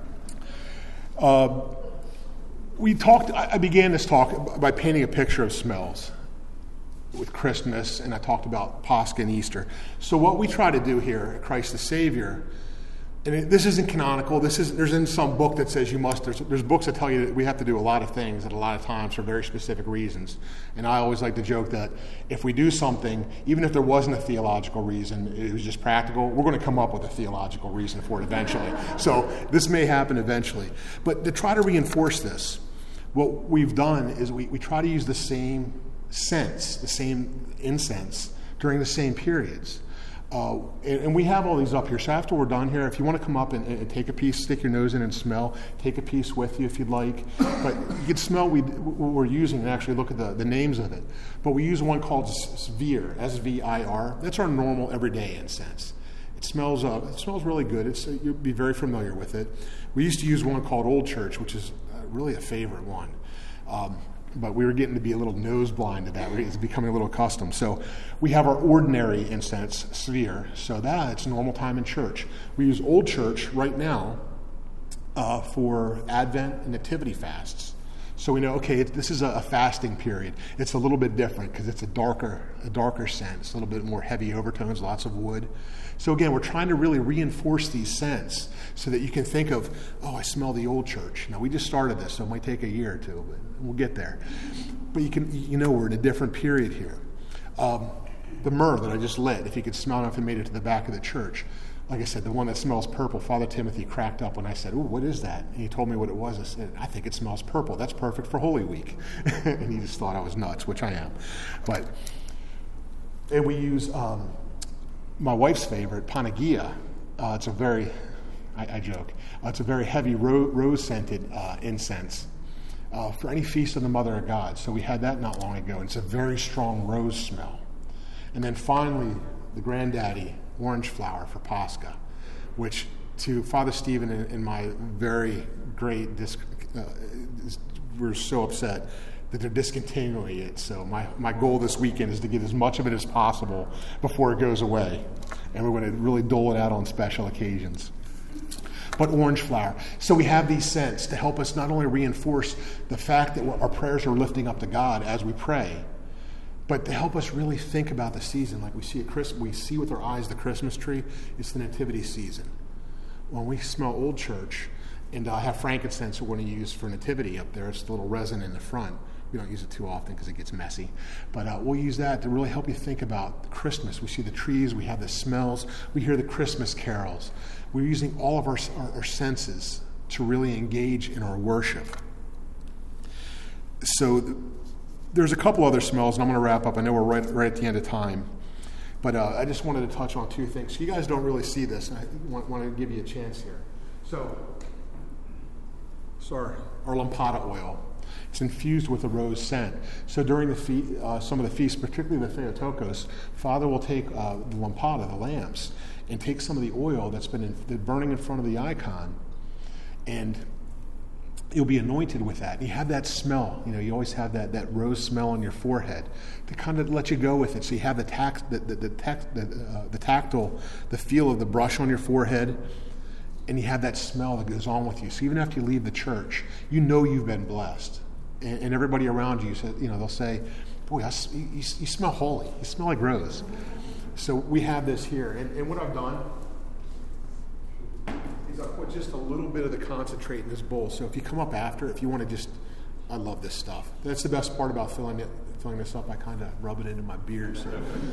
I began this talk by painting a picture of smells with Christmas, and I talked about Pascha and Easter. So what we try to do here at Christ the Savior, and this isn't canonical. There's in some book that says you must. There's books that tell you that we have to do a lot of things at a lot of times for very specific reasons. And I always like to joke that if we do something, even if there wasn't a theological reason, it was just practical, we're going to come up with a theological reason for it eventually. So this may happen eventually. But to try to reinforce this, what we've done is we try to use the same sense, the same incense during the same periods. And we have all these up here. So after we're done here, if you want to come up and take a piece, stick your nose in and smell, take a piece with you if you'd like. But you can smell what we're using and actually look at the names of it. But we use one called Svir, S-V-I-R. That's our normal everyday incense. It smells really good. You'll be very familiar with it. We used to use one called Old Church, which is really a favorite one. But we were getting to be a little nose blind to that. It's becoming a little accustomed. So we have our ordinary incense, Svir. So it's normal time in church. We use Old Church right now for Advent and Nativity fasts. So we know, okay, this is a fasting period. It's a little bit different because it's a darker scent, a little bit more heavy overtones, lots of wood. So again, we're trying to really reinforce these scents so that you can think of, I smell the Old Church. Now, we just started this, so it might take a year or two, but we'll get there. But we're in a different period here. The myrrh that I just lit, if you could smell it, if it made it to the back of the church. Like I said, the one that smells purple, Father Timothy cracked up when I said, what is that? And he told me what it was. I said, I think it smells purple. That's perfect for Holy Week. And he just thought I was nuts, which I am. And we use my wife's favorite, Panagia. it's a very, I joke, it's a very heavy rose-scented incense for any feast of the Mother of God. So we had that not long ago. It's a very strong rose smell. And then finally, the granddaddy orange flower for Pascha, which to Father Stephen and my very great, we're so upset that they're discontinuing it. So my goal this weekend is to get as much of it as possible before it goes away. And we're going to really dole it out on special occasions. But orange flower. So we have these scents to help us not only reinforce the fact that our prayers are lifting up to God as we pray, but to help us really think about the season. Like we see at Christmas, we see with our eyes the Christmas tree. It's the nativity season. When we smell Old Church, and I have frankincense we're going to use for nativity up there. It's the little resin in the front. We don't use it too often because it gets messy. But we'll use that to really help you think about Christmas. We see the trees. We have the smells. We hear the Christmas carols. We're using all of our senses to really engage in our worship. So there's a couple other smells, and I'm going to wrap up. I know we're right at the end of time. But I just wanted to touch on two things. You guys don't really see this, and I want to give you a chance here. So our lampada oil. It's infused with a rose scent. So during some of the feasts, particularly the Theotokos, Father will take the lampada, the lamps, and take some of the oil that's been burning in front of the icon, and you'll be anointed with that. And you have that smell. You know, you always have that rose smell on your forehead to kind of let you go with it. So you have the tactile, the feel of the brush on your forehead, and you have that smell that goes on with you. So even after you leave the church, you know you've been blessed. And everybody around you, they'll say, boy, you smell holy. You smell like rose. So we have this here. And what I've done is I've put just a little bit of the concentrate in this bowl. So if you come up after, if you want to I love this stuff. That's the best part about filling this up. I kind of rub it into my beard. So.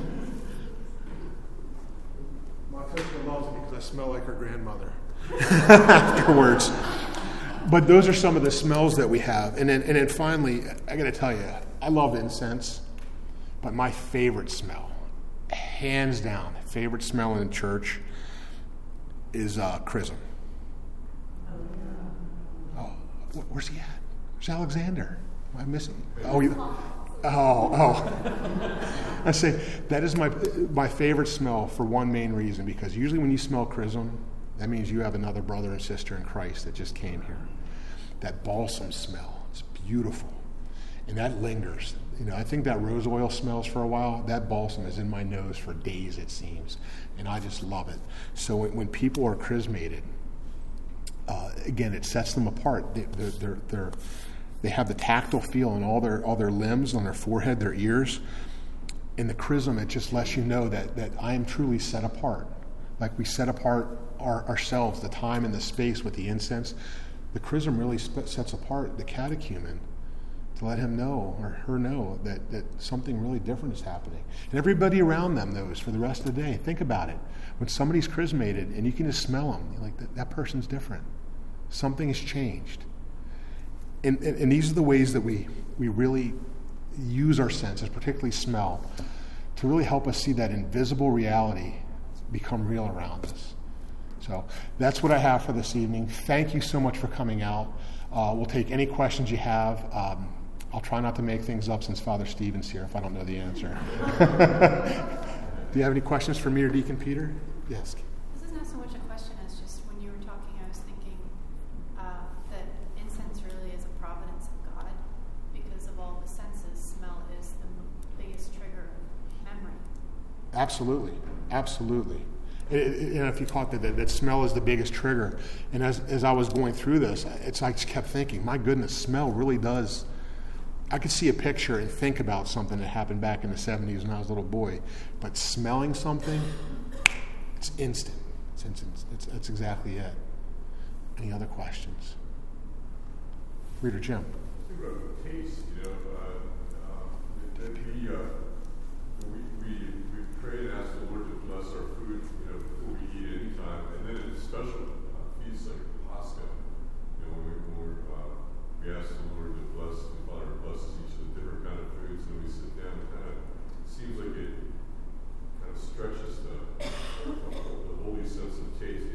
My sister loves it because I smell like her grandmother afterwards. But those are some of the smells that we have. And then finally, I got to tell you, I love incense, but my favorite smell, hands down, favorite smell in church is chrism. Oh, where's he at? Where's Alexander? Am I missing? I say that is my favorite smell for one main reason, because usually when you smell chrism, that means you have another brother and sister in Christ that just came here. That balsam smell, it's beautiful. And that lingers. I think that rose oil smells for a while. That balsam is in my nose for days, it seems. And I just love it. So when people are chrismated, again, it sets them apart. They have the tactile feel on all their limbs, on their forehead, their ears. In the chrism, it just lets you know that I am truly set apart. Like we set apart ourselves, the time and the space with the incense. The chrism really sets apart the catechumen to let him know or her know that something really different is happening. And everybody around them knows for the rest of the day. Think about it. When somebody's chrismated and you can just smell them, you're like, that person's different. Something has changed. And these are the ways that we really use our senses, particularly smell, to really help us see that invisible reality become real around us. So that's what I have for this evening. Thank you so much for coming out. We'll take any questions you have. I'll try not to make things up since Father Stephen's here if I don't know the answer. Do you have any questions for me or Deacon Peter? Yes. This is not so much a question as just when you were talking, I was thinking that incense really is a providence of God because of all the senses. Smell is the biggest trigger of memory. Absolutely. And if you caught that smell is the biggest trigger. And as I was going through this, I just kept thinking, my goodness, smell really does. I could see a picture and think about something that happened back in the 70s when I was a little boy. But smelling something, it's instant. That's exactly it. Any other questions? Reader Jim. About taste, we pray and ask the Lord to bless our food, before we eat it anytime, and then at special feasts like Pascha, when we ask the Lord to bless, the Father blesses each of the different kind of foods, and we sit down. Seems like it kind of stretches the holy sense of taste.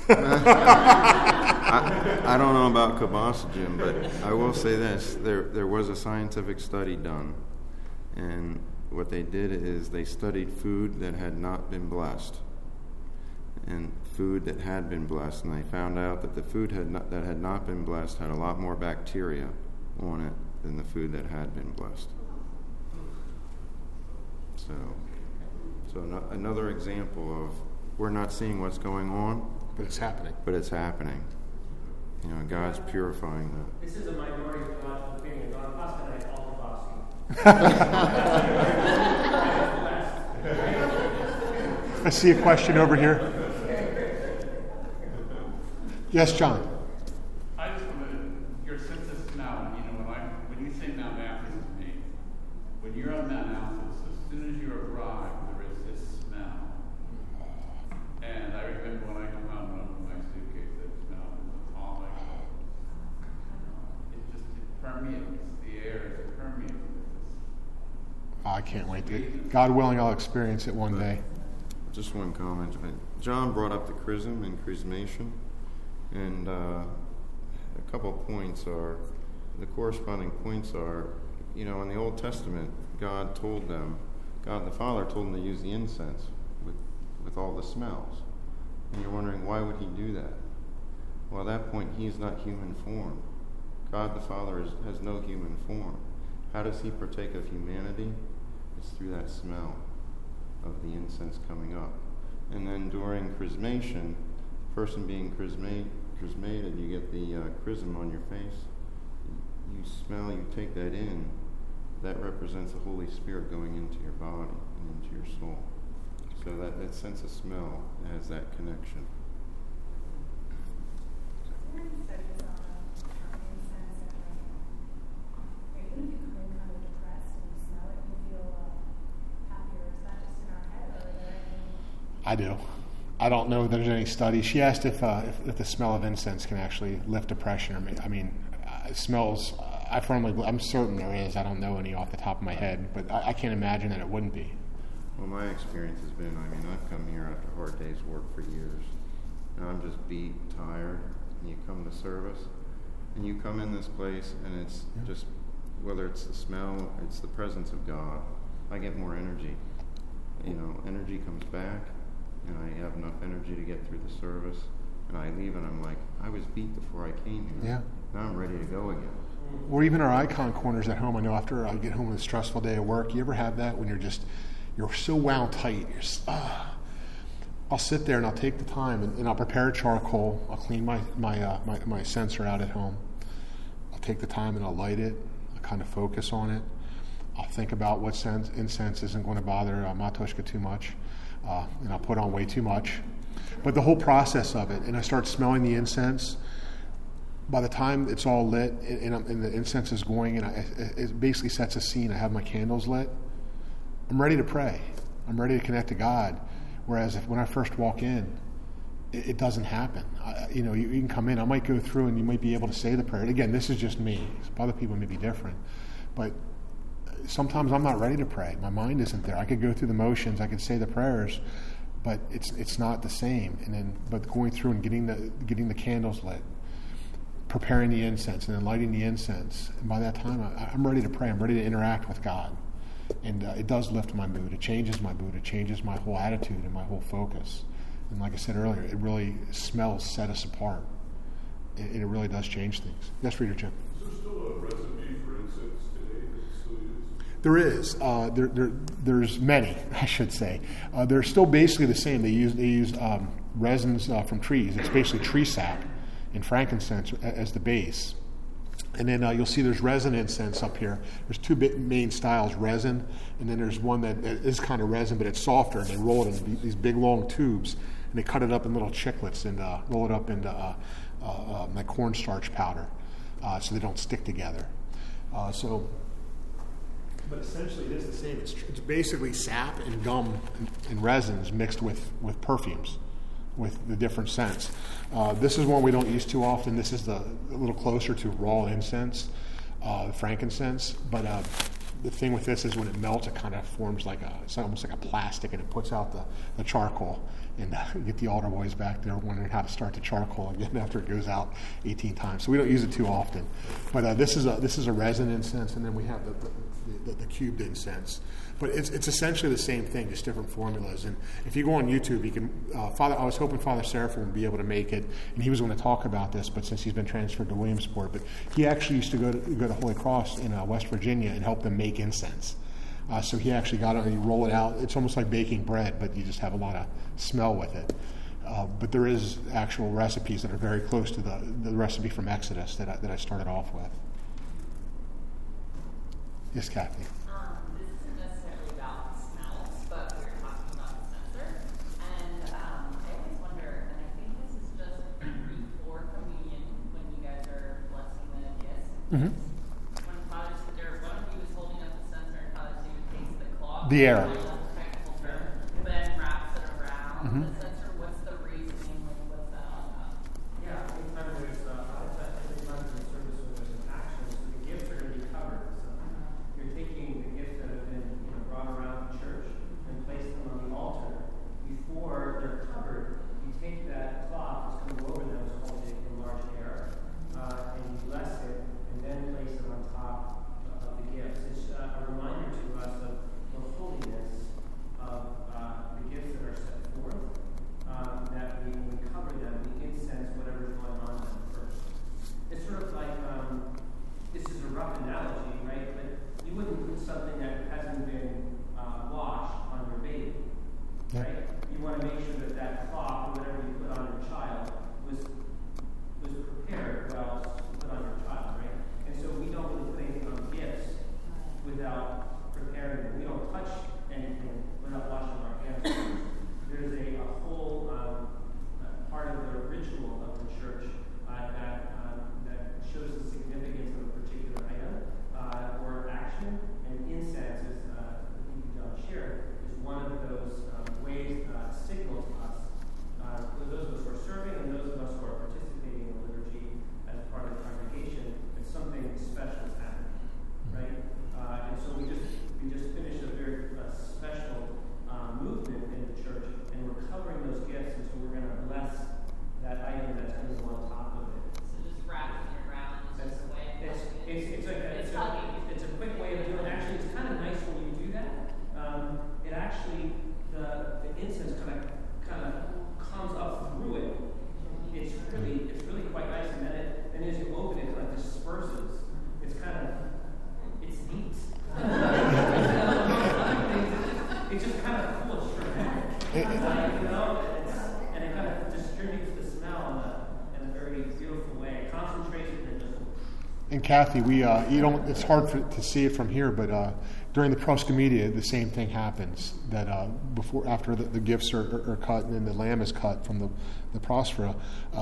I don't know about kielbasa, Jim, but I will say this. There was a scientific study done, and what they did is they studied food that had not been blessed and food that had been blessed, and they found out that the food that had not been blessed had a lot more bacteria on it than the food that had been blessed. So another example of we're not seeing what's going on, But it's happening. but it's happening. God's purifying that. This is a minority theological opinion. On pasta night, orthodoxy. I see a question over here. Yes, John. I just wanted your sense of smell. When you say Mount Athos to me, when you're on Mount Athos, as soon as you arrive, there is this smell. And I remember when I come home and open my suitcase, that smell is appalling. It permeates. The air is permeates. I can't wait to. God willing, I'll experience it one day. Just one comment. John brought up the chrism and chrismation, and a couple of points are, the corresponding points are, in the Old Testament, God the Father told them to use the incense with all the smells. And you're wondering, why would he do that? Well, at that point, he is not human form. God the Father has no human form. How does he partake of humanity? It's through that smell of the incense coming up. And then during chrismation, the person being chrismated, you get the chrism on your face. You smell, you take that in. That represents the Holy Spirit going into your body and into your soul. So that sense of smell has that connection. I do. I don't know if there's any studies. She asked if the smell of incense can actually lift depression. It smells. I'm certain there is. I don't know any off the top of my head, but I can't imagine that it wouldn't be. Well, my experience has been, I've come here after a hard day's work for years. And I'm just beat, tired, and you come to service, and you come in this place, and it's just, whether it's the smell, it's the presence of God. I get more energy. Energy comes back, and I have enough energy to get through the service, and I leave, and I'm like, I was beat before I came here. Yeah. Now I'm ready to go again. Or even our icon corners at home. I know after I get home with a stressful day at work, you ever have that when you're so wound tight? I'll sit there and I'll take the time and I'll prepare charcoal. I'll clean my censer out at home. I'll take the time and I'll light it. I'll kind of focus on it. I'll think about what incense isn't going to bother Matoshka too much, and I'll put on way too much. But the whole process of it, and I start smelling the incense. By the time it's all lit and the incense is going, and it basically sets a scene. I have my candles lit. I'm ready to pray. I'm ready to connect to God. Whereas when I first walk in, it doesn't happen. You can come in. I might go through and you might be able to say the prayer. And again, this is just me. Other people may be different. But sometimes I'm not ready to pray. My mind isn't there. I could go through the motions. I could say the prayers, but it's not the same. But going through and getting the candles lit, preparing the incense, and then lighting the incense. And by that time, I'm ready to pray. I'm ready to interact with God. And it does lift my mood. It changes my mood. It changes my whole attitude and my whole focus. And like I said earlier, it really smells set us apart. And it really does change things. Yes, Reader Jim? Is there still a recipe for incense today that There is. There's many, I should say. They're still basically the same. They use resins from trees. It's basically tree sap and frankincense as the base. And then you'll see there's resin incense up here. There's two main styles, resin, and then there's one that is kind of resin, but it's softer, and they roll it in these big, long tubes, and they cut it up in little chiclets and roll it up into like cornstarch powder so they don't stick together. But essentially it is the same. It's basically sap and gum and resins mixed with perfumes, with the different scents. This is one we don't use too often. This is a little closer to raw incense, frankincense. But the thing with this is when it melts, it kind of forms it's almost like a plastic, and it puts out the charcoal. And you get the altar boys back there wondering how to start the charcoal again after it goes out 18 times. So we don't use it too often. But this is a resin incense, and then we have the cubed incense. But it's essentially the same thing, just different formulas. And if you go on YouTube, you can. I was hoping Father Seraphim would be able to make it, and he was going to talk about this. But since he's been transferred to Williamsport, but he actually used to go to Holy Cross in West Virginia and help them make incense. So he actually got it, and you roll it out. It's almost like baking bread, but you just have a lot of smell with it. But there is actual recipes that are very close to the recipe from Exodus that I started off with. Yes, Kathy. This isn't necessarily about smells, but we were talking about the censer. And I always wonder, and I think this is just before communion when you guys are blessing the gifts. Mm-hmm. The air. Then wraps it around Mm-hmm. the censer. What's the reasoning? What's that all about? Yeah, anytime there's anytime in the service where there's an action, so the gifts are going to be covered. So you're taking the gifts that have been brought around the church and place them on the altar. Before they're covered, you take that cloth that's going to go over them, it's called a large air, and you bless it, and then place it on top of the gifts. It's a reminder to us of the holiness of the gifts that are set forth, that when we cover them, we incense whatever's going on in them first. It's sort of like, this is a rough analogy, right? But you wouldn't put something that hasn't been washed on your baby, right? You want to make sure that cloth or whatever you put on your child was prepared well to put on your child, right? And so we don't really put anything on gifts without preparing them. We don't touch anything without washing our hands. There's a whole part of the ritual of the church that shows the significance of a particular item or action. And incense, as John shared, is one of those ways signal to us, for those of us who are serving and those of us who are participating in the liturgy as part of the congregation, that something special is happening, right? And so we just finished a very special movement in the church, and we're covering those gifts, and so we're going to bless that item that's going to go on top of it. So just wrapping it around is just a way. It's a quick way of doing it. Actually, it's kind of nice when you do that. It actually, the incense kind of comes up through it. It's really quite nice, and then as you open it, it kind of disperses. It's neat. It's just kind of cool. It's dramatic. And it kind of distributes the smell in a very beautiful way. It concentrates it and just. And Kathy, it's hard to see it from here, but during the proscomedia, the same thing happens. That after the gifts are cut and then the lamb is cut from the prospera,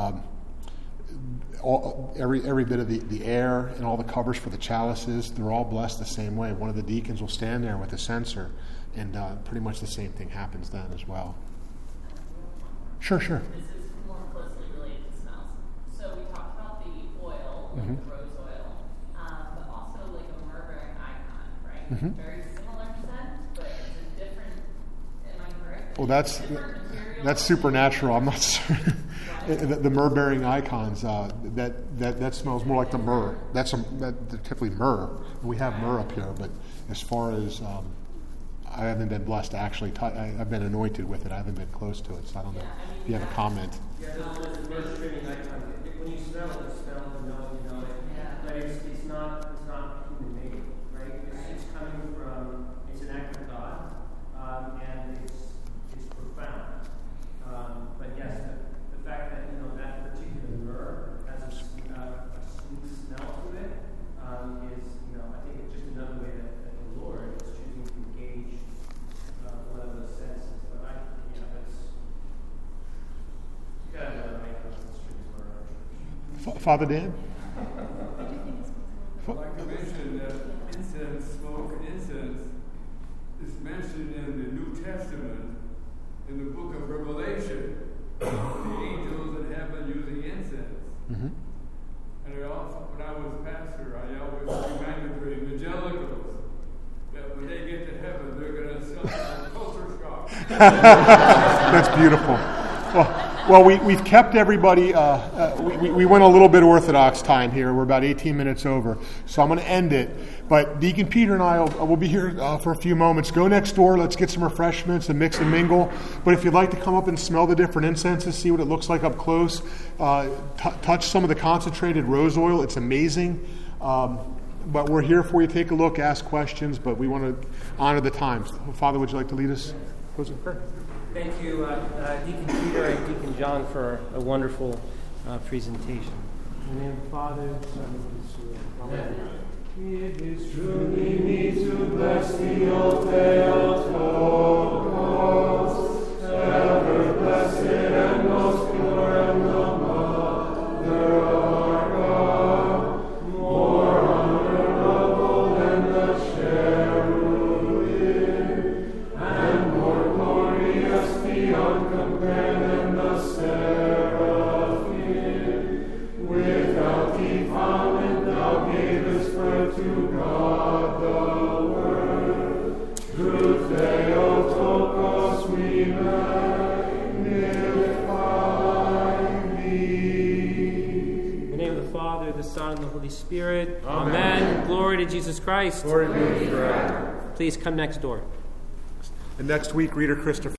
every bit of the air and all the covers for the chalices, they're all blessed the same way. One of the deacons will stand there with a censer, and pretty much the same thing happens then as well. Sure. This is more closely related to smells. So we talked about the oil, like the rose oil, but also like a myrrh-bearing icon, right? Mm-hmm. Very similar scent, but it's a different. Am I correct? Well, that's supernatural. I'm not sure. The myrrh-bearing icons, that smells more like the myrrh. That's typically myrrh. We have myrrh up here, but as far as I haven't been blessed to actually I've been anointed with it. I haven't been close to it, so I don't know if you have a comment. Yeah, there's a myrrh-bearing icon. When you smell it, you know it. But it's not human made, right? It's coming from, it's an act of God, and it's profound. But yes, the fact that that particular myrrh has a sweet smell to it is, I think it's just another way that the Lord is choosing to engage one of those senses. But that's you gotta know the icons and strings for our church. Father Dan? I'd like to mention that smoke incense is mentioned in the New Testament in the book of Revelation. The angels in heaven using incense. Mm-hmm. And also, when I was pastor, I always reminded the evangelicals That's beautiful. Well, we've kept everybody, we went a little bit Orthodox time here. We're about 18 minutes over. So I'm going to end it. But Deacon Peter and I will be here for a few moments. Go next door. Let's get some refreshments and mix and mingle. But if you'd like to come up and smell the different incenses, see what it looks like up close, touch some of the concentrated rose oil. It's amazing. But we're here for you. Take a look, ask questions, but we want to honor the times. Father, would you like to lead us? Close in prayer. Thank you, Deacon Peter and Deacon John, for a wonderful presentation. In the name of the Father, and the Son, and the Spirit. Amen. It is truly me to bless thee, O Theotokos, ever blessed and most pure and the Mother of our God, more honorable than the cherubim, and more glorious beyond compare than the seraphim. Without defilement thou gavest birth to God the Word. Through Theotokos we magnify thee. In the name of the Father, the Son, and the Holy Spirit. Amen. Glory to Jesus Christ. Glory be to God. Please come next door. And next week, Reader Christopher.